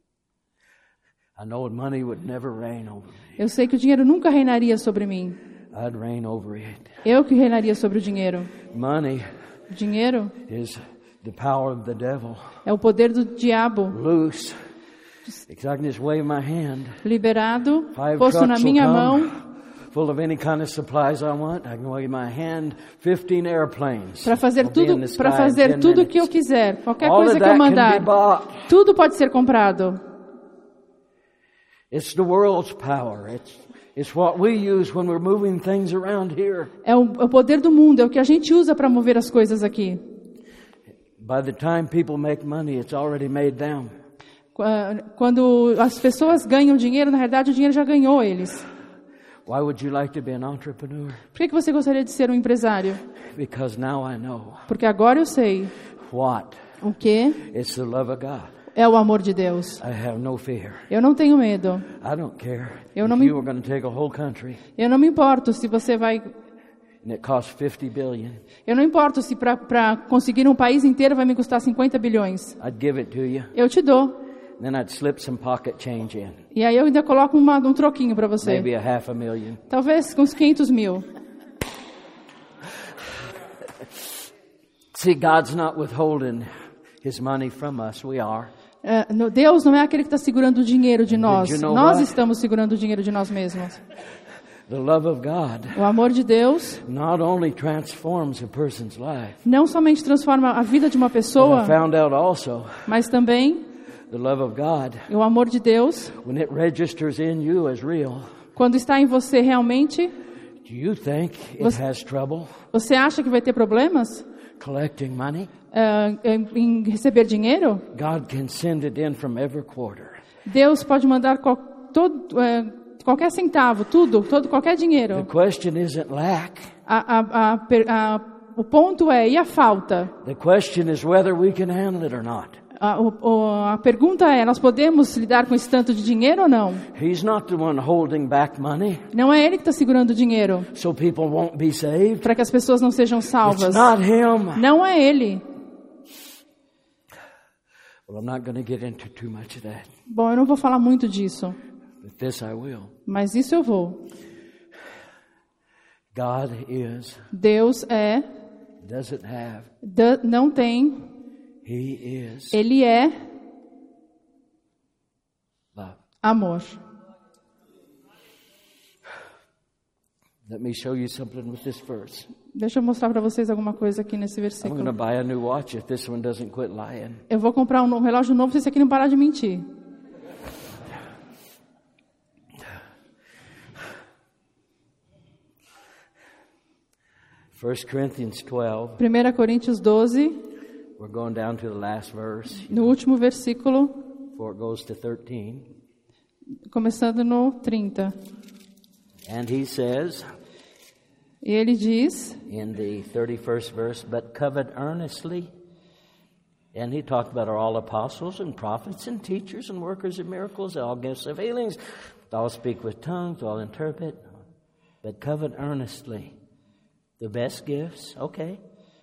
I know money would never reign over me. Eu sei que o dinheiro nunca reinaria sobre mim. I'd reign over it. Eu que reinaria sobre o dinheiro. Money O dinheiro is the power of the devil. é o poder do diabo. Loose. If I can just wave my hand. Liberado, Five posto na trucks will minha come, mão full of any kind of supplies I want. I can wave my hand. Fifteen airplanes. para fazer will be in tudo, the sky para in fazer ten tudo que eu minutes. quiser. Qualquer All coisa of que eu that can be mandar. bought. Tudo pode ser comprado. It's the world's power. It's it's what we use when we're moving things around here. É o, é o poder do mundo, é o que a gente usa para mover as coisas aqui. By the time people make money, it's already made them. Quando as pessoas ganham dinheiro, na verdade o dinheiro já ganhou eles. Why would you like to be an entrepreneur? Por que que você gostaria de ser um empresário? Because now I know Porque agora eu sei what. o que It's the love of God. é o amor de Deus. I have no fear. Eu não tenho medo. I don't care Eu if não me- you were going to take a whole country Eu não me importo se você vai. and it costs fifty billion. Eu não importo se para conseguir um país inteiro vai me custar cinquenta bilhões. I'd give it to you. Eu te dou. Then I'd slip some pocket change in. E aí eu ainda coloco uma, um troquinho para você. Maybe a half a million. Talvez com uns quinhentos mil. See, God's not withholding His money from us. We are. É, no- Deus não é aquele que está segurando o dinheiro de nós. you know Nós what? estamos segurando o dinheiro de nós mesmos. The love of God O amor de Deus not only transforms a person's life, não somente transforma a vida de uma but I pessoa, found out also mas também The love of God, e o amor de Deus, when it registers in you as real, quando está em você realmente, do you think it Você- has trouble você acha que vai ter problemas collecting money? uh, em, em receber dinheiro? God can send it in from every quarter. Deus pode mandar qual, todo, uh, qualquer centavo, tudo, todo, qualquer The dinheiro. question isn't lack. A, a, a, per- a, o ponto é, e a falta? The question is whether we can handle it or not. A, o, o, a pergunta é, nós podemos lidar com esse tanto de dinheiro ou não? He's not the one holding back money Não é Ele que está segurando o dinheiro so people won't be saved. para que as pessoas não sejam It's salvas. not him. Não é Ele. Well, I'm not going to get into too much of that, Bom, eu não vou falar muito disso, but this I will. mas isso eu vou. God is, Deus é, doesn't have, da- não tem, He is Ele é love. amor. Let me show you something with this verse. Deixa eu mostrar para vocês alguma coisa aqui nesse I'm going to versículo. buy a new watch if this one doesn't quit lying. Eu vou comprar um no- relógio novo se esse aqui não parar de mentir. First Corinthians twelve. primeira Coríntios doze, We're going down to the last verse no último versículo, before it goes to thirteen. começando no trinta. And he says E ele diz, in the thirty-first verse, but covet earnestly. And he talked about all apostles and prophets and teachers and workers of miracles, all gifts of healings. All speak with tongues, all interpret. But covet earnestly the best gifts, okay.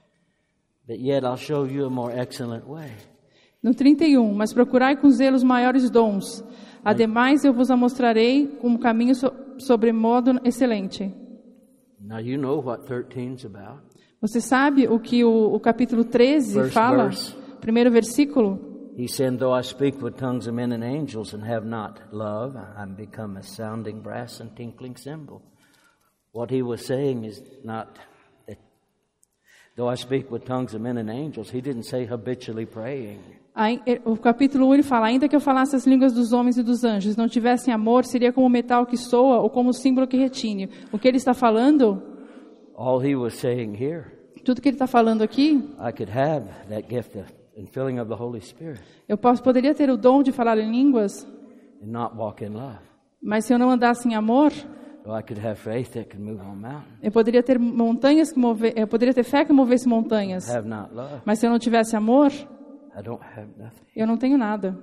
But yet I'll show you a more excellent way. no trinta e um, mas procurai com zelo os maiores dons. Ademais, eu vos mostrarei um caminho so, sobremodo excelente. Now you know what thirteen's about. Você sabe o que o, o capítulo treze First fala? verse. Primeiro versículo. He said, though I speak with tongues of men and angels and have not love, I'm become a sounding brass and tinkling cymbal. What he was saying is not that, though I speak with tongues of men and angels, he didn't say habitually praying. Aí, o capítulo um ele fala, ainda que eu falasse as línguas dos homens e dos anjos, não tivessem amor, seria como o metal que soa ou como o símbolo que retine. O que ele está falando, All he was saying here, tudo que ele está falando aqui, I could have that gift of and filling of the Holy Spirit eu posso, poderia ter o dom de falar em línguas, and not walk in love. mas se eu não andasse em amor, Or I could have faith that can move on mountains, eu poderia ter montanhas que mover, eu poderia ter fé que movesse montanhas. have not love. Mas se eu não tivesse amor, I don't have nothing. eu não tenho nada.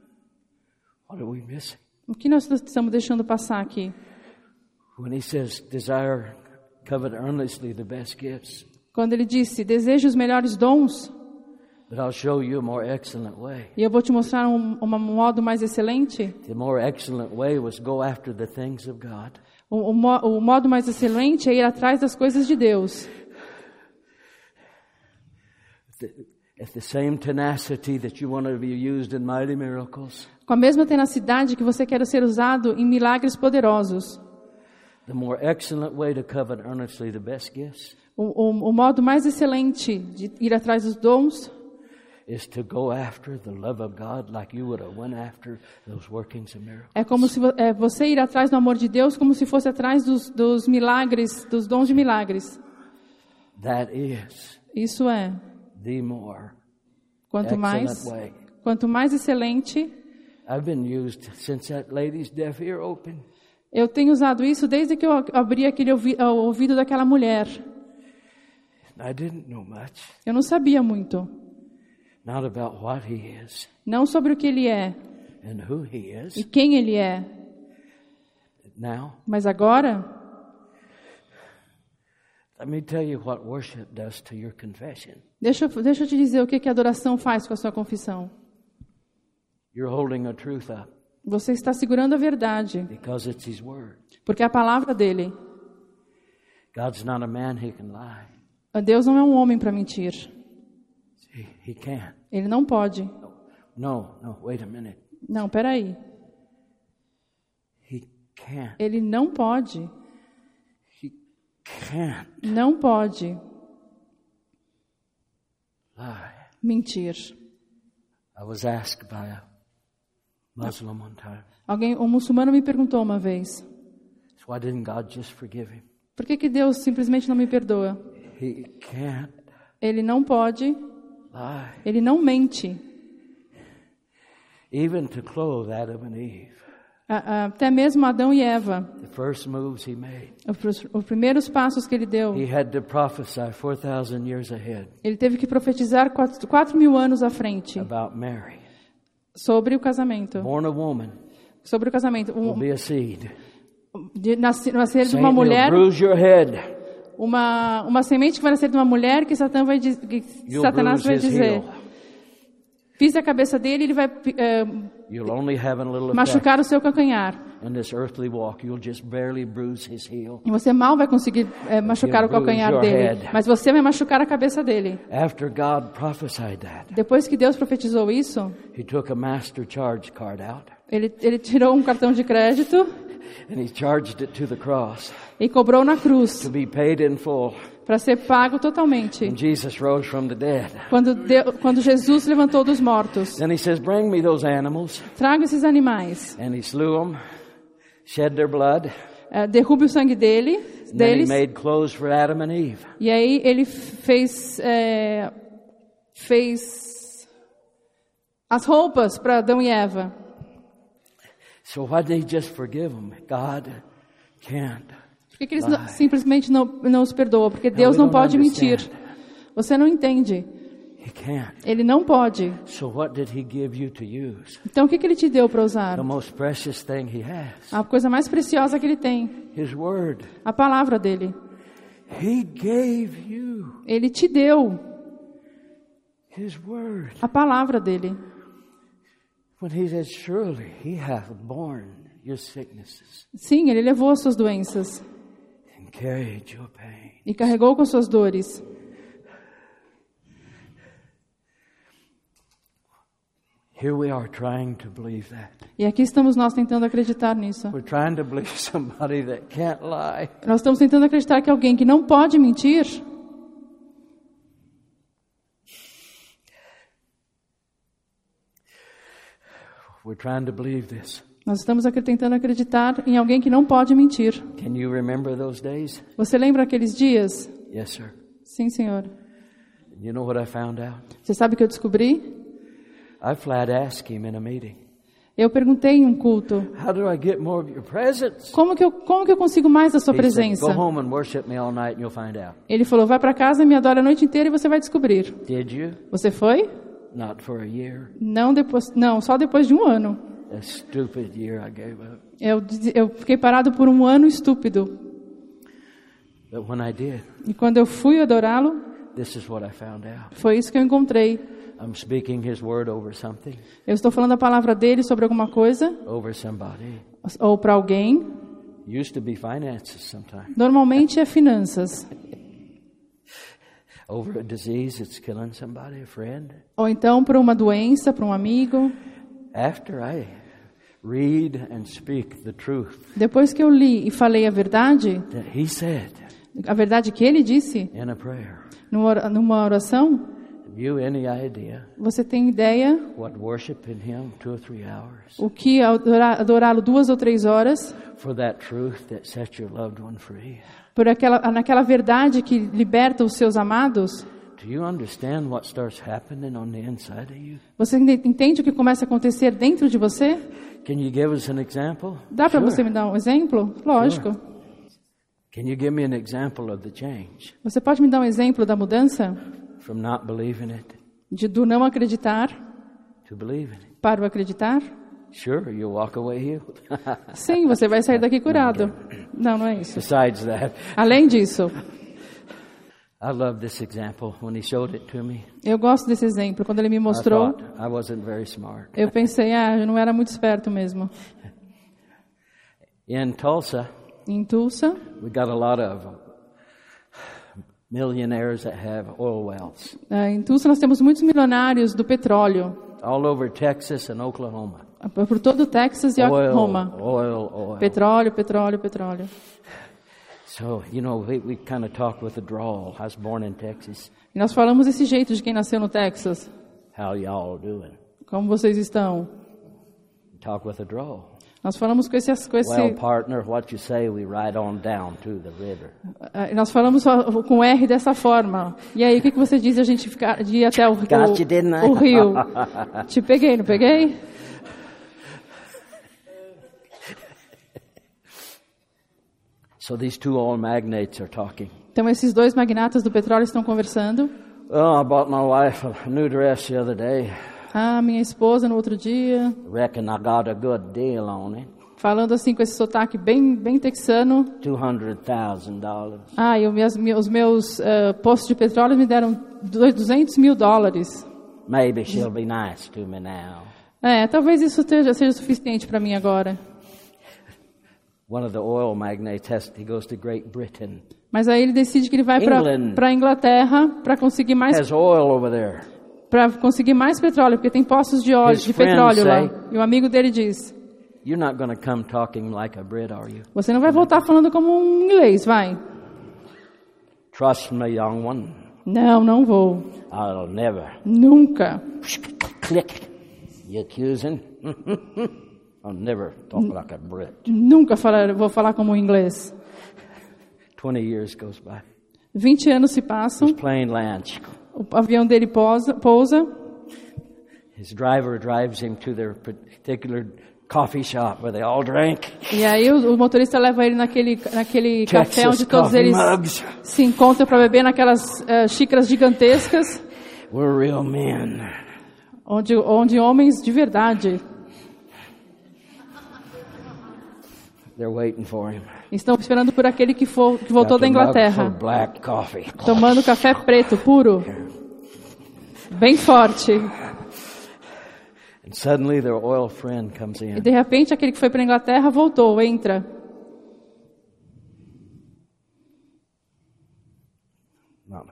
What are we missing? O que nós estamos deixando passar aqui? When he says, desire, covet earnestly the best gifts, Quando ele disse, deseje os melhores dons, but I'll show you a more excellent way. e eu vou te mostrar um, um modo mais excelente. The more excellent way was go after the things of God. O, o, mo- o modo mais excelente é ir atrás das coisas de Deus. At the same tenacity that you want to be used in mighty miracles, Com a mesma tenacidade que você quer ser usado em milagres poderosos. the more excellent way to covet earnestly the best gifts O, o, o modo mais excelente de ir atrás dos dons is to go after the love of God like you would have went after those workings of miracles. é como se vo- é você ir atrás do amor de Deus como se fosse atrás dos, dos milagres, dos dons de milagres. That is Isso é, the more quanto mais, excellent way. quanto mais excelente. I've been used since that lady's deaf ear opened. Eu tenho usado isso desde que eu abri aquele ouvi- o ouvido daquela mulher. I didn't know much, Eu não sabia muito, not about what he is não sobre o que ele é and who he is. e quem ele é. Now, Mas agora, let me tell you what worship does to your confession. deixa, eu- deixa eu te dizer o que, que a adoração faz com a sua confissão. You're holding a truth up Você está segurando a verdade, because it's his word. porque é a palavra dele. God's not a man he can lie. Deus não é um homem para mentir. He, he can't. Ele não pode. No, no, wait a minute. Não, peraí. He can't. Ele não pode. He can't Não pode lie. mentir. I was asked by a Muslim one time. Alguém, um muçulmano me perguntou uma vez, So why didn't God just forgive him? por que que Deus simplesmente não me perdoa? He can't Ele não pode, lie. ele não mente. Even to clothe Adam and Eve. A- a- Até mesmo Adão e Eva, The first moves he made. os, os primeiros passos que ele deu, He had to prophesy four thousand years ahead ele teve que profetizar quatro, quatro mil anos à frente about Mary. sobre o casamento. Born a woman Sobre o casamento. will Um, be a seed. de nascer, nascer de uma Satan will mulher, bruise your head. uma, uma semente que vai nascer de uma mulher que, Satã vai, diz- que You'll Satanás bruise vai his dizer. heel. Pise a cabeça dele, ele vai eh, You'll only have a little effect. machucar o seu calcanhar. In this earthly walk, you'll just barely bruise his heel. E você mal vai conseguir eh, machucar You'll o calcanhar bruise your dele. head. Mas você vai machucar a cabeça dele. After God prophesied that, Depois que Deus profetizou isso, he took a master charge card out ele, ele tirou um cartão de crédito and he charged it to the cross e cobrou na cruz to be paid in full. para ser pago totalmente. And Jesus rose from the dead. Quando, Deu- quando Jesus levantou dos mortos, Then he says, bring me those animals. traga esses animais, And he slew them, shed their blood. eh, derrube o sangue dele, And then he deles, made clothes for Adam and Eve. e aí ele fez, eh, fez as roupas para Adão e Eva. So why did he just forgive them? God can't. Por que, que eles não- simplesmente não, não os perdoam? Porque No, Deus we não don't pode mentir. understand. Você não entende. He can't. Ele não pode. So what did he give you to use? Então o que, que ele te deu para usar? The most precious thing he has. A coisa mais preciosa que ele tem. His word. A palavra dele. He gave you Ele te deu his word. a palavra dele. When he said, surely he hath borne your sicknesses Sim, ele levou as suas doenças and carried your pain. e carregou com suas dores. Here we are trying to believe that. E aqui estamos nós tentando acreditar nisso. We're trying to believe somebody that can't lie. Nós estamos tentando acreditar que alguém que não pode mentir, We're trying to believe this. nós estamos acre- tentando acreditar em alguém que não pode mentir. Can you remember those days? Você lembra aqueles dias? Yes, sir. Sim, Senhor. You know what I found out? Você sabe o que eu descobri? I flat asked him in a meeting, Eu perguntei em um culto, how do I get more of your presence? como que eu, como que eu consigo mais da sua He said, presença? go home and worship me all night and you'll find out. Ele falou, vai para casa e me adora a noite inteira e você vai descobrir. Did you? Você foi? Not for a year. Não, depois, não, só depois de um ano. A stupid year I gave up. Eu, eu fiquei parado por um ano estúpido. But when I did, E quando eu fui adorá-lo, this is what I found out. foi isso que eu encontrei. I'm speaking his word over something, Eu estou falando a palavra dele sobre alguma coisa, over somebody. ou para alguém. Used to be finances sometimes. Normalmente é finanças. Over a disease that's killing somebody, a friend. Ou então para uma doença, para um amigo. After I read and speak the truth Depois que eu li e falei a verdade, that he said a verdade que ele disse, in a prayer, numa numa oração, have you any idea você tem ideia what worshiping him two or three hours o que adorar- adorá-lo duas ou três horas, for that truth that sets your loved one free? por aquela, naquela verdade que liberta os seus amados? Do you understand what starts happening on the inside of you? Você entende o que começa a acontecer dentro de você? Can you give us an example? Dá para Sure. você me dar um exemplo? Lógico. Can you give me an example of the change Você pode me dar um exemplo da mudança? from not believing it De, do não acreditar to believing it? para o acreditar? Sure, you'll walk away healed. Sim, você vai sair daqui curado. Não, não é isso. Besides that, Além disso, I love this example. When he showed it to me, eu gosto desse exemplo. Quando ele me I mostrou, thought I wasn't very smart. eu pensei, ah, eu não era muito esperto mesmo. In Tulsa, Em Tulsa, we got a lot of millionaires that have oil wells eh, em Tulsa nós temos muitos milionários do petróleo, all over Texas and Oklahoma. por todo o Texas e Oil, Oklahoma. oil, oil. Petróleo, petróleo, petróleo. So, you know, we, we kind of talk with a drawl. I was born in Texas. E nós falamos desse jeito de quem nasceu no Texas. How y'all doing? Como vocês estão? talk with a drawl. Nós falamos com esse, com esse Well, partner, what you say, we ride on down to the river. uh, nós falamos com R dessa forma. E aí, o que, que você diz a gente ficar de ir até o, Got you, didn't I? o, o rio? Te peguei, não peguei? So these two oil magnates are talking. Então, esses dois magnatas do petróleo estão conversando. Oh, I bought my wife a new dress the other day. Ah, minha esposa no outro dia, Reckon I got a good deal on it. falando assim com esse sotaque bem, bem texano. Two hundred thousand dollars. Ah, e os meus, os meus uh, postos de petróleo me deram duzentos mil dólares. Maybe she'll be nice to me now. É, talvez isso seja, seja suficiente para mim agora. One of the oil magnates has he goes to Great Britain. Mas aí ele decide que ele vai England. para a Inglaterra para conseguir mais Has oil over there. para conseguir mais petróleo, porque tem poços de óleo, His de friends petróleo lá. say- E o amigo dele diz: You're not going to come talking like a Brit, are you? "Você não vai voltar falando como um inglês, vai?" Trust me, young one. Não, não vou. I'll never. Nunca. Click. You accusing? I'll never talk like a Brit. Nunca falar, vou falar como um inglês. Twenty years goes by. vinte anos se passam, His plane lands. o avião dele pousa, pousa His driver drives him to their particular coffee shop where they all drink. e aí o, o motorista leva ele naquele, naquele café Texas onde todos coffee eles mugs. se encontram para beber naquelas eh, xícaras gigantescas, We're real men. onde, onde homens de verdade They're waiting for him. estão esperando por aquele que, for, que voltou Got da the mug Inglaterra, full of black coffee. tomando café preto, puro, bem forte. And suddenly their oil friend comes E in. de repente aquele que foi para a Inglaterra voltou, entra. Mama.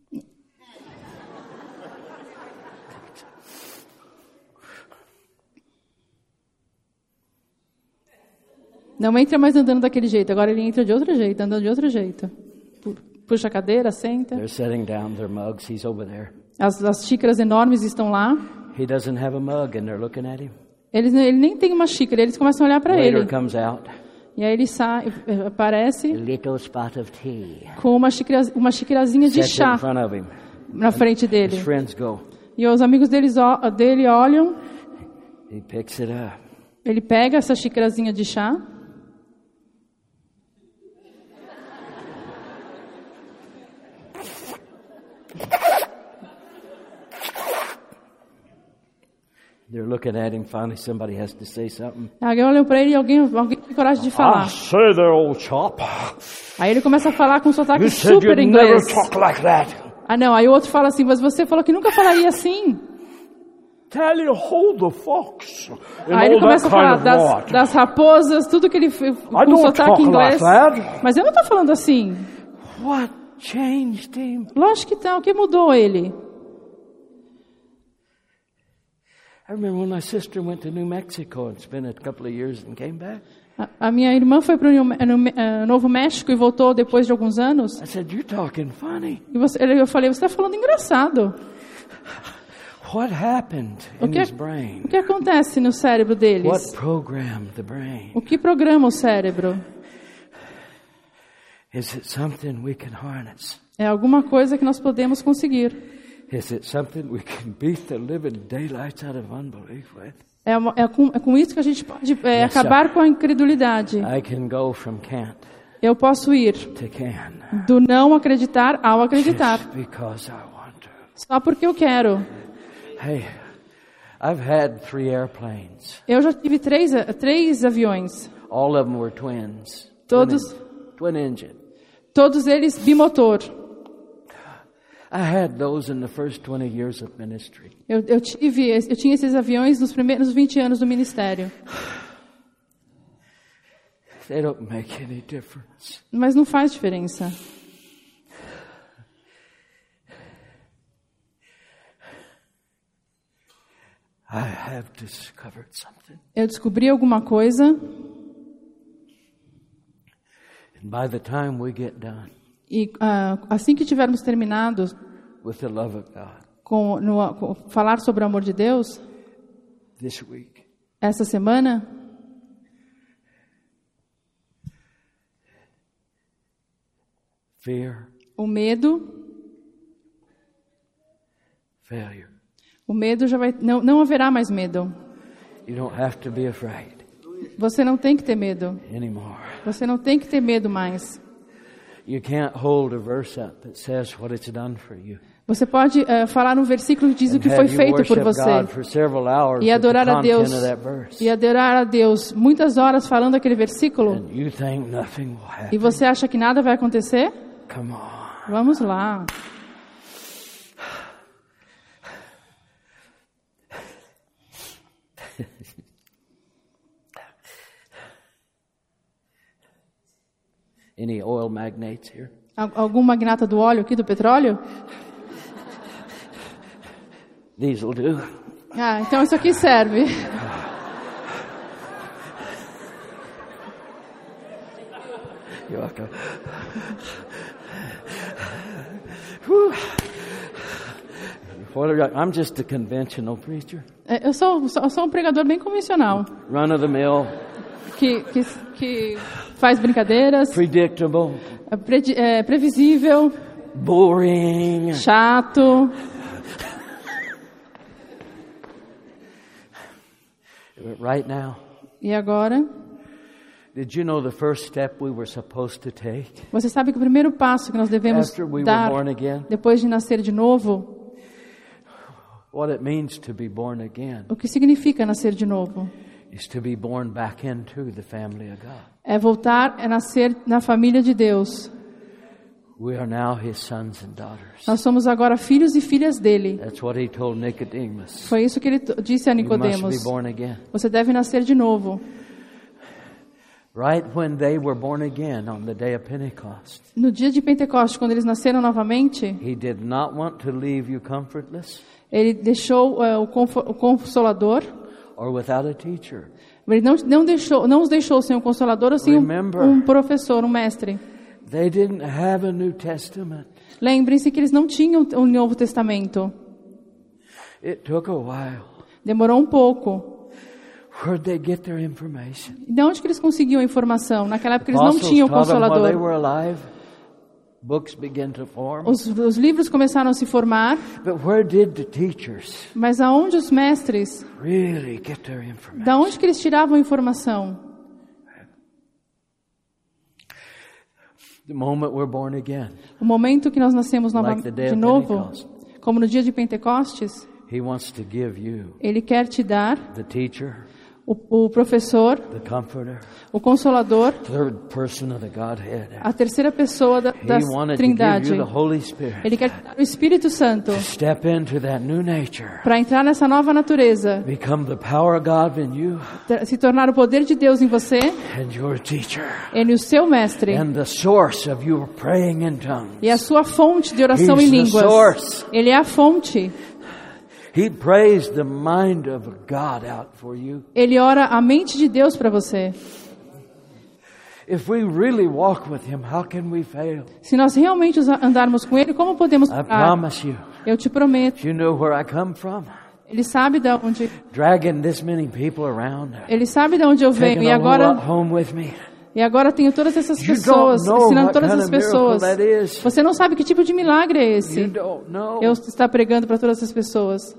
Não entra mais andando daquele jeito, agora ele entra de outro jeito, andando de outro jeito. Pu- Puxa a cadeira, senta. They're setting down their mugs. He's over there. As, as xícaras enormes estão lá. He doesn't have a mug, and they're looking at him. Eles, ele nem tem uma xícara, eles começam a olhar para Waiter ele. comes out. E aí ele sai, eh, A aparece little spot of tea. com uma, xícara, uma xícarazinha de Sets it in chá front of him. na frente dele. His friends go. E os amigos deles, ó- dele olham, He picks it up. ele pega essa xícarazinha de chá, They're looking at him. Finally, somebody has to say something. alguém olha para ele e alguém, alguém tem coragem de Ah, falar. say there, old chap. Aí ele começa a falar com um sotaque You said super you'd never inglês. talk like that. Ah não, aí o outro fala assim, mas você falou que nunca falaria assim. Tell you hold the fox. And Aí ele all that começa a falar kind of das, what. das raposas, tudo que ele fez com I don't sotaque talk inglês. like that. Mas eu não estou falando assim. What changed him? Lógico que tá, o que mudou ele? I remember when my sister went to New Mexico and spent a couple of years and came back. A, a minha irmã foi para o Novo México e voltou depois de alguns anos. I said, "You're talking funny. E você, eu falei, você está falando engraçado. What happened O in que, his brain? o que acontece no cérebro What deles? programmed the brain? O que programa o cérebro? Is it something we can harness? É alguma coisa que nós podemos conseguir. Is it something we can beat the living daylights out of unbelief with? É, uma, é, com, é com isso que a gente pode é, Yes, sir. acabar com a incredulidade. I can go from can't Eu posso ir to can. do não acreditar ao acreditar. Just because I want to. Só porque eu quero. Hey, I've had three airplanes. Eu já tive três, três aviões. All of them were twins. Todos, Twin, en- twin engine. todos eles bimotor. I had those in the first twenty years of ministry. Eu, eu, tive, eu tinha esses aviões nos primeiros vinte anos do ministério. They don't make any difference. Mas não faz diferença. I have discovered something. Eu descobri alguma coisa And by the time we get done e ah, assim que tivermos terminado with the love of God com, no, com falar sobre o amor de Deus, this week, Essa semana, fear, o medo, failure. o medo já vai, não, não haverá mais medo. You don't have to be afraid Você não tem que ter medo. anymore. Você não tem que ter medo mais. You can't hold a verse up that says what it's done for you. Você pode uh, falar um versículo que diz o que foi Have you feito por worship você. God for several hours E with the adorar a content Deus. of that verse. E adorar a Deus muitas horas falando aquele versículo. And you think nothing will E happen. você acha que nada vai acontecer? Come on. Vamos lá. Any oil magnates here? Al- Algum magnata do óleo aqui, do petróleo? These will do. Ah, então isso aqui serve. You're welcome. Whew. What are you- I'm just a conventional preacher. É, Eu sou, sou, eu sou um pregador bem convencional, Run of the mill, que, que, que faz brincadeiras, predictable, é, predi- é, previsível, boring. chato. But right now, E agora? did you know the first step we were supposed to take Você sabe que o primeiro passo que nós devemos after we were dar born again? depois de nascer de novo, What it means to be born again o que significa nascer de novo? is to be born back into the family of God. É voltar, é nascer na família de Deus. We are now His sons and daughters. Nós somos agora filhos e filhas dele. That's what He told Nicodemus. Foi isso que ele t- disse a You must Nicodemos. be born again. Você deve nascer de novo. Right when they were born again on the day of Pentecost, No dia de Pentecostes, quando eles nasceram novamente, He did not want to leave you comfortless ele deixou uh, o, confo- o Consolador. or without a teacher. Ele não, não, deixou, não os deixou sem um Consolador ou sem um, Remember. um professor, um mestre. They didn't have a New Testament. Lembrem-se que eles não tinham o Novo Testamento. It took a while. Demorou um pouco. Where'd they get their information? De onde que eles conseguiam a informação? Naquela época eles não Apostles tinham o taught them while they Consolador. were alive. Books began to form. Os, os livros começaram a se formar, But where did the teachers mas aonde os mestres, really get their information? da onde que eles tiravam a informação? The moment we're born again, O momento que nós nascemos nova, Like the day de of novo, Pentecost. como no dia de Pentecostes, He wants to give you Ele quer te dar the teacher, o, o professor, the comforter, o Consolador, third person of the Godhead. a terceira pessoa da, da He wanted to give Trindade. you the Holy Spirit Ele quer te dar o Espírito Santo to step into that new nature, para entrar nessa nova natureza, become the power of God in you ter- se tornar o poder de Deus em você, and your teacher, Ele o seu mestre and the source of your praying in tongues. e a sua fonte de oração He's em the línguas. source. Ele é a fonte. He prays the mind of God out for you. Ele ora a mente de Deus para você. If we really walk with Him, how can we fail? Se nós realmente usa- andarmos com Ele, como podemos I parar? promise you. Eu te prometo. You know where I come from? Ele sabe de onde, Dragging this many people around, ele sabe de onde eu venho taking e a whole lot agora home with me. e agora tenho todas essas You pessoas, don't know ensinando what todas kind as of miracle pessoas. that is. Você não sabe que tipo de milagre é esse? You don't know. Eu estou pregando para todas as pessoas.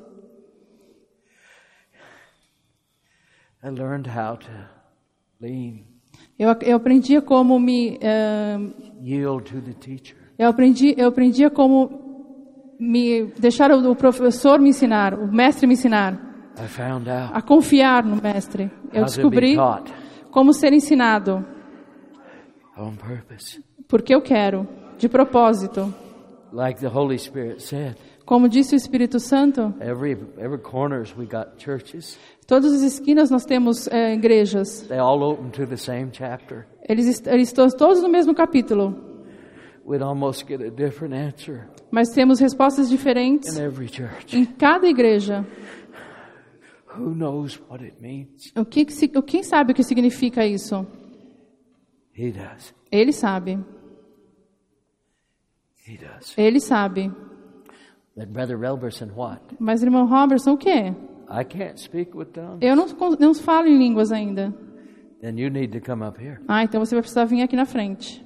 I learned how to lean, Eu, eu aprendia como me eh, yield to the teacher. eu aprendi eu aprendia como me deixar o, o professor me ensinar, o mestre me ensinar, I found out a confiar no mestre. Eu how to be descobri taught como ser ensinado, on purpose. porque eu quero, de propósito. Like the Holy Spirit said, Como disse o Espírito Santo, every every corners we got churches. todas as esquinas nós temos eh, igrejas. They all open to the same chapter. Eles, est- eles estão todos no mesmo capítulo, We'd almost get a different answer mas temos respostas diferentes in every church. em cada igreja. Who knows what it means? O que, que se- o quem sabe o que significa isso? He does. Ele sabe. He does. Ele sabe. But Brother Relberson, what? Mas, irmão Robertson, o quê? I can't speak with tongues. Eu não, não falo em línguas ainda. Then you need to come up here. Ah, então você vai precisar vir aqui na frente.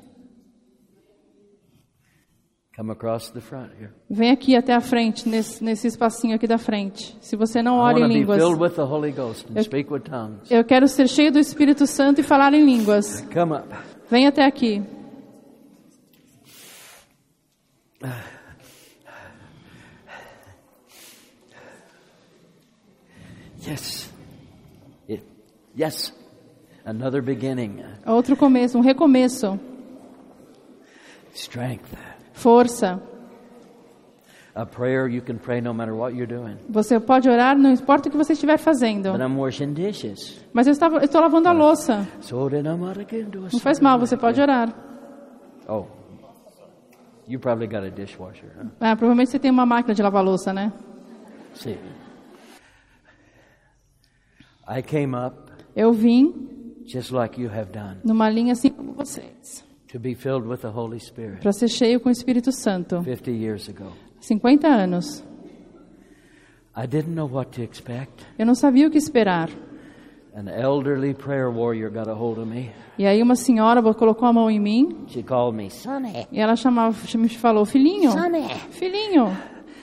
Come across the front here. Vem aqui até a frente, nesse, nesse espacinho aqui da frente. Se você não I ora em want to be línguas, filled with the Holy Ghost and speak with tongues. eu quero ser cheio do Espírito Santo e falar em línguas. Come up. Vem até aqui. Yes. It, yes. Another beginning. Outro começo, um recomeço. Strength. Força. A prayer you can pray no matter what you're doing. Você pode orar, não importa o que você estiver fazendo. But I'm washing dishes. Mas eu, estava, eu estou lavando a louça. So then I'm out again to a Não faz mal, você pode orar. Oh. You probably got a dishwasher, huh? Ah, provavelmente você tem uma máquina de lavar louça, né? See. I came up Eu vim just like you have done numa linha assim como vocês, to be filled with the Holy Spirit para ser cheio com o Espírito Santo. fifty years ago. cinquenta anos. I didn't know what to expect. Eu não sabia o que esperar. An elderly prayer warrior got a hold of me. E aí uma senhora colocou a mão em mim She called me, Sonny, e ela chamava, me falou, filhinho, Sonny. filhinho.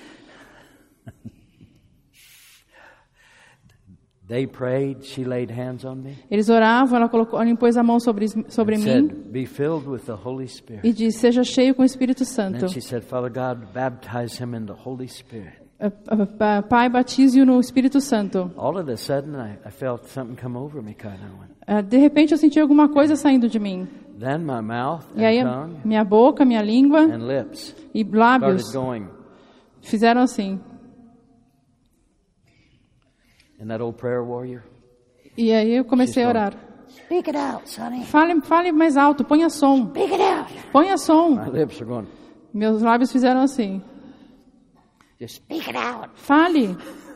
They prayed, she laid hands on me. Eles oravam, ela colocou, ela impôs a mão sobre, sobre and mim said, be filled with the Holy Spirit. e disse, seja cheio com o Espírito And Santo. then she said, Father God, baptize him in the Holy Spirit. Pai, batize-o no Espírito Santo. All of a sudden, I, I felt something come over me, kind of. De repente eu senti alguma coisa saindo de mim. Then my mouth E aí and tongue minha boca, minha língua and lips e lábios started going. fizeram assim. And that old prayer warrior, E aí eu comecei a orar. Speak it out, Sonny. Fale, fale mais alto, ponha som. Speak it out. Ponha som. my lips are going. Meus lábios fizeram assim. Just Speak it out. Fale.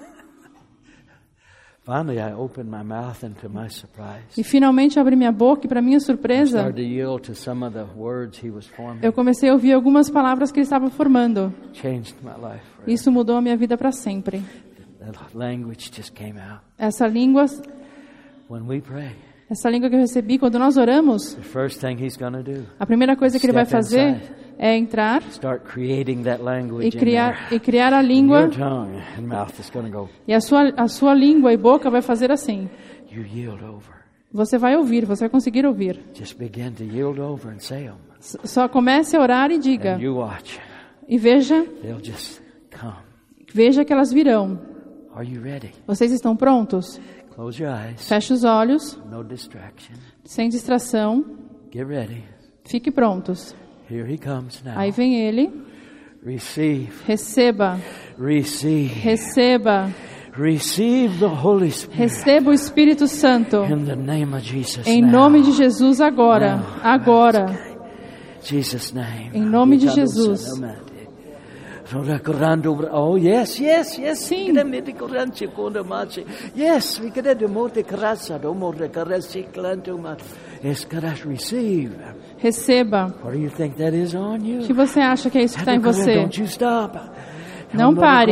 finally, I opened my mouth, and to my surprise, E finalmente eu abri minha boca e para minha I surpresa, started to yield to some of the words he was forming. eu comecei a ouvir algumas palavras que ele estava formando. Changed my life. forever. Isso mudou a minha vida para sempre. That language just came out. Essa língua, When we pray, essa língua que eu recebi quando nós oramos, the first thing he's going to do, a primeira coisa que ele vai Step fazer inside. é entrar start creating that language e in there. criar e criar a And língua, your tongue and mouth is going to go. e a sua a sua língua e boca vai fazer assim. You yield over. Você vai ouvir, você vai conseguir ouvir. Just begin to yield over and say them. S- Só comece a orar e diga. And you watch. E veja, They'll just come. veja que elas virão. Are you ready? Vocês estão prontos? Close your eyes. Feche os olhos, No distraction. sem distração. Get ready. Fique prontos. Here he comes now. Aí vem ele. Receive. Receba, Receive. receba, Receive the Holy Spirit. receba o Espírito Santo. In the name of Jesus. Em now. nome de Jesus agora, agora. Jesus' name. Em nome de Jesus. Oh, yes, yes, yes. Sim. Yes, we get the mote krasa, do mote krasa, klantuma. Escaras receive. Receba. What do you think that is on you? O que você acha que é isso que está em você? Don't you stop. Não pare.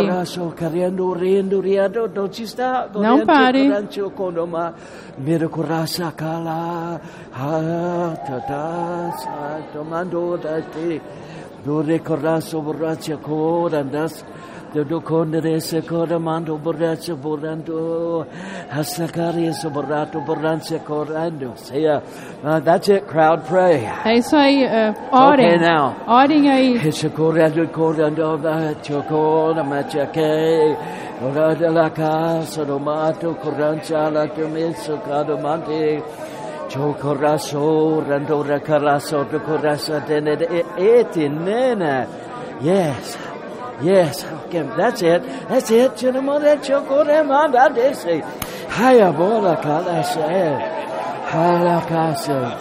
Não pare. Mira coraça cala, ha ta sa tomando da te, do coraça borracha corandas, do condere se coramando borracha borrando, hasacari so borrato borracha corando. Say, uh, that's it, crowd, pray. É isso aí, uh, orem. Okay, now. Orem aí. It's a corando corando da chocona machake. Ora de la casa do mato corancha la temeso cado mante. Chocoraso rando racaraso do corasa tene etinena. Yes. Yes. Okay, that's it. That's it. Chinamore chocora manda desi. Haya bola cala se. Hala casa.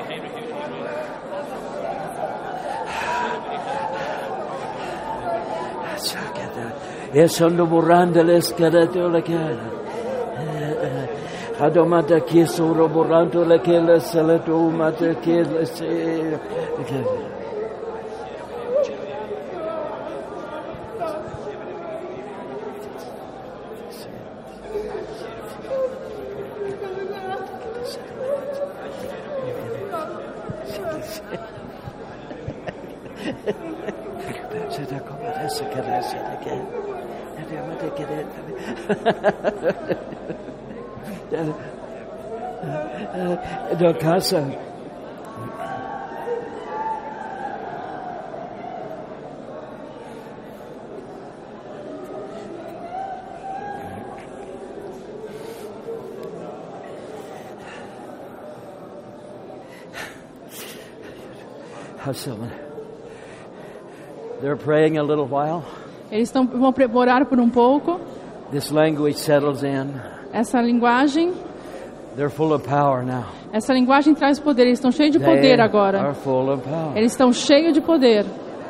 Yes, on the boranda les carato la cara. Adomata kiso roboranto la kela salato mata kela se. Da casa. They're praying a little while. Eles estão, vão orar por um pouco. This language settles in. Essa linguagem, They're full of power now. essa linguagem traz poder. Eles estão cheios de They poder are agora. full of power. Eles estão cheios de poder.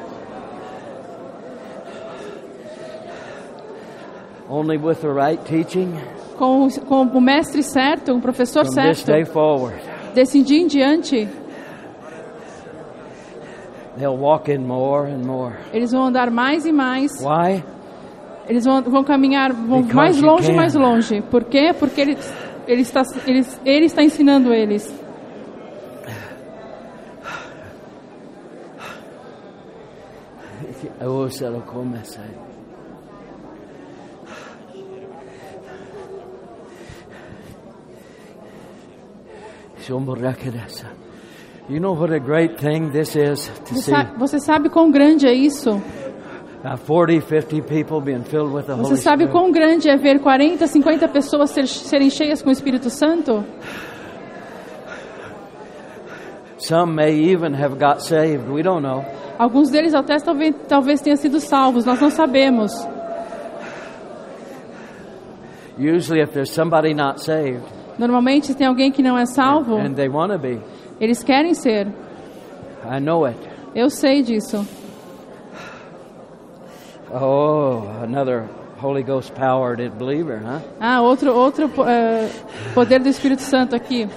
Only with the right teaching. Com, o- com o mestre certo, o professor From this certo, day forward, desse dia em diante, they'll walk in more and more. eles vão andar mais e mais. Why? Eles vão, vão caminhar vão Because mais you longe e can. mais longe. Por quê? Porque ele, ele, está, ele, ele está ensinando eles. Oh, se lo começa. You know what a great thing this is to Você see sabe, você sabe quão grande é isso? uh, forty, fifty people being filled with the Você Holy sabe Spirit. quão grande é ver quarenta, cinquenta pessoas ser, serem cheias com o Espírito Santo? Some may even have got saved. We don't know. Alguns deles até talvez, talvez tenham sido salvos, nós não sabemos. Usually if there's somebody not saved Normalmente, se tem alguém que não é salvo, and they want to be, eles querem ser. I know it. Eu sei disso. Oh, another Holy Ghost powered believer, huh? Ah, outro, outro eh, poder do Espírito Santo aqui.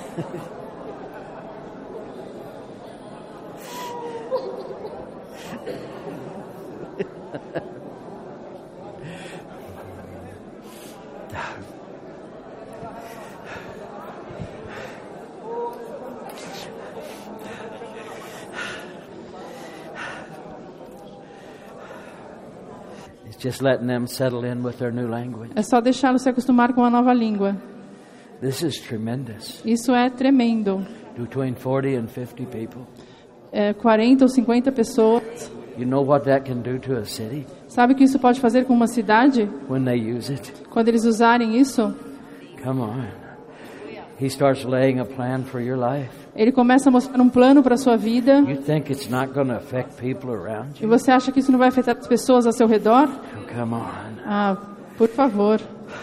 It's just letting them settle in with their new language. É só deixá-los se acostumar com a nova língua. This is tremendous. Isso é tremendo. Between forty and fifty people. É, quarenta ou cinquenta pessoas. You know what that can do to a city Sabe o que isso pode fazer com uma cidade? when they use it? Quando eles usarem isso, Come on. He starts laying a plan for your life. ele começa a mostrar um plano para a sua vida. You think it's not going to affect people around E you? você acha que isso não vai afetar as pessoas ao seu redor? Oh, come on. Ah, por favor.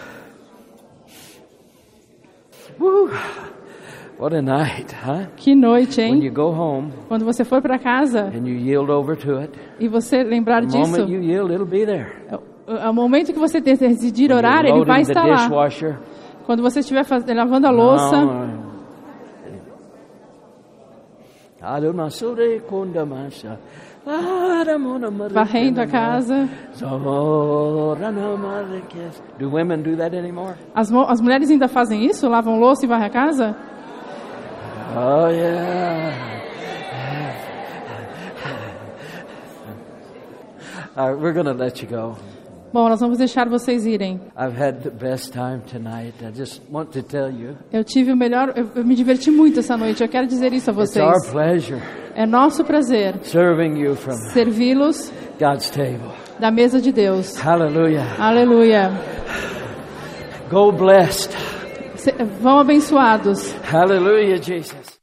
Woo. What a night, huh? Que noite, When you hein? go home Quando você for para casa and you yield over to it, e você lembrar the disso, moment you yield, it'll be there. ao momento que você decidir When orar, you're ele vai loading the estar lá. dishwasher, Quando você estiver faz... lavando a louça, não, I don't know, so they conda masha. Ah, ramona mara- varrendo a casa. So, rana mara kes- Do women do that anymore? As, mo- as mulheres ainda fazem isso? Lavam louça e varrem a casa? Oh, yeah. All right, we're going to let you go. Bom, nós vamos deixar vocês irem. I've had the best time tonight. I just want to tell you, Eu tive o melhor, eu, eu me diverti muito essa noite. Eu quero dizer isso a it's vocês. our pleasure É nosso prazer serving you from servi-los God's table. da mesa de Deus. Hallelujah. Aleluia. Go blessed. Se- Vão abençoados. Hallelujah, Jesus.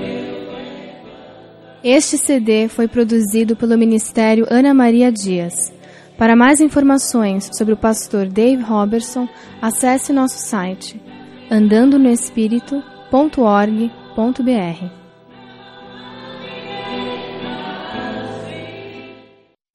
Este C D foi produzido pelo Ministério Ana Maria Dias. Para mais informações sobre o pastor Dave Robertson, acesse nosso site andando no espírito ponto org ponto br.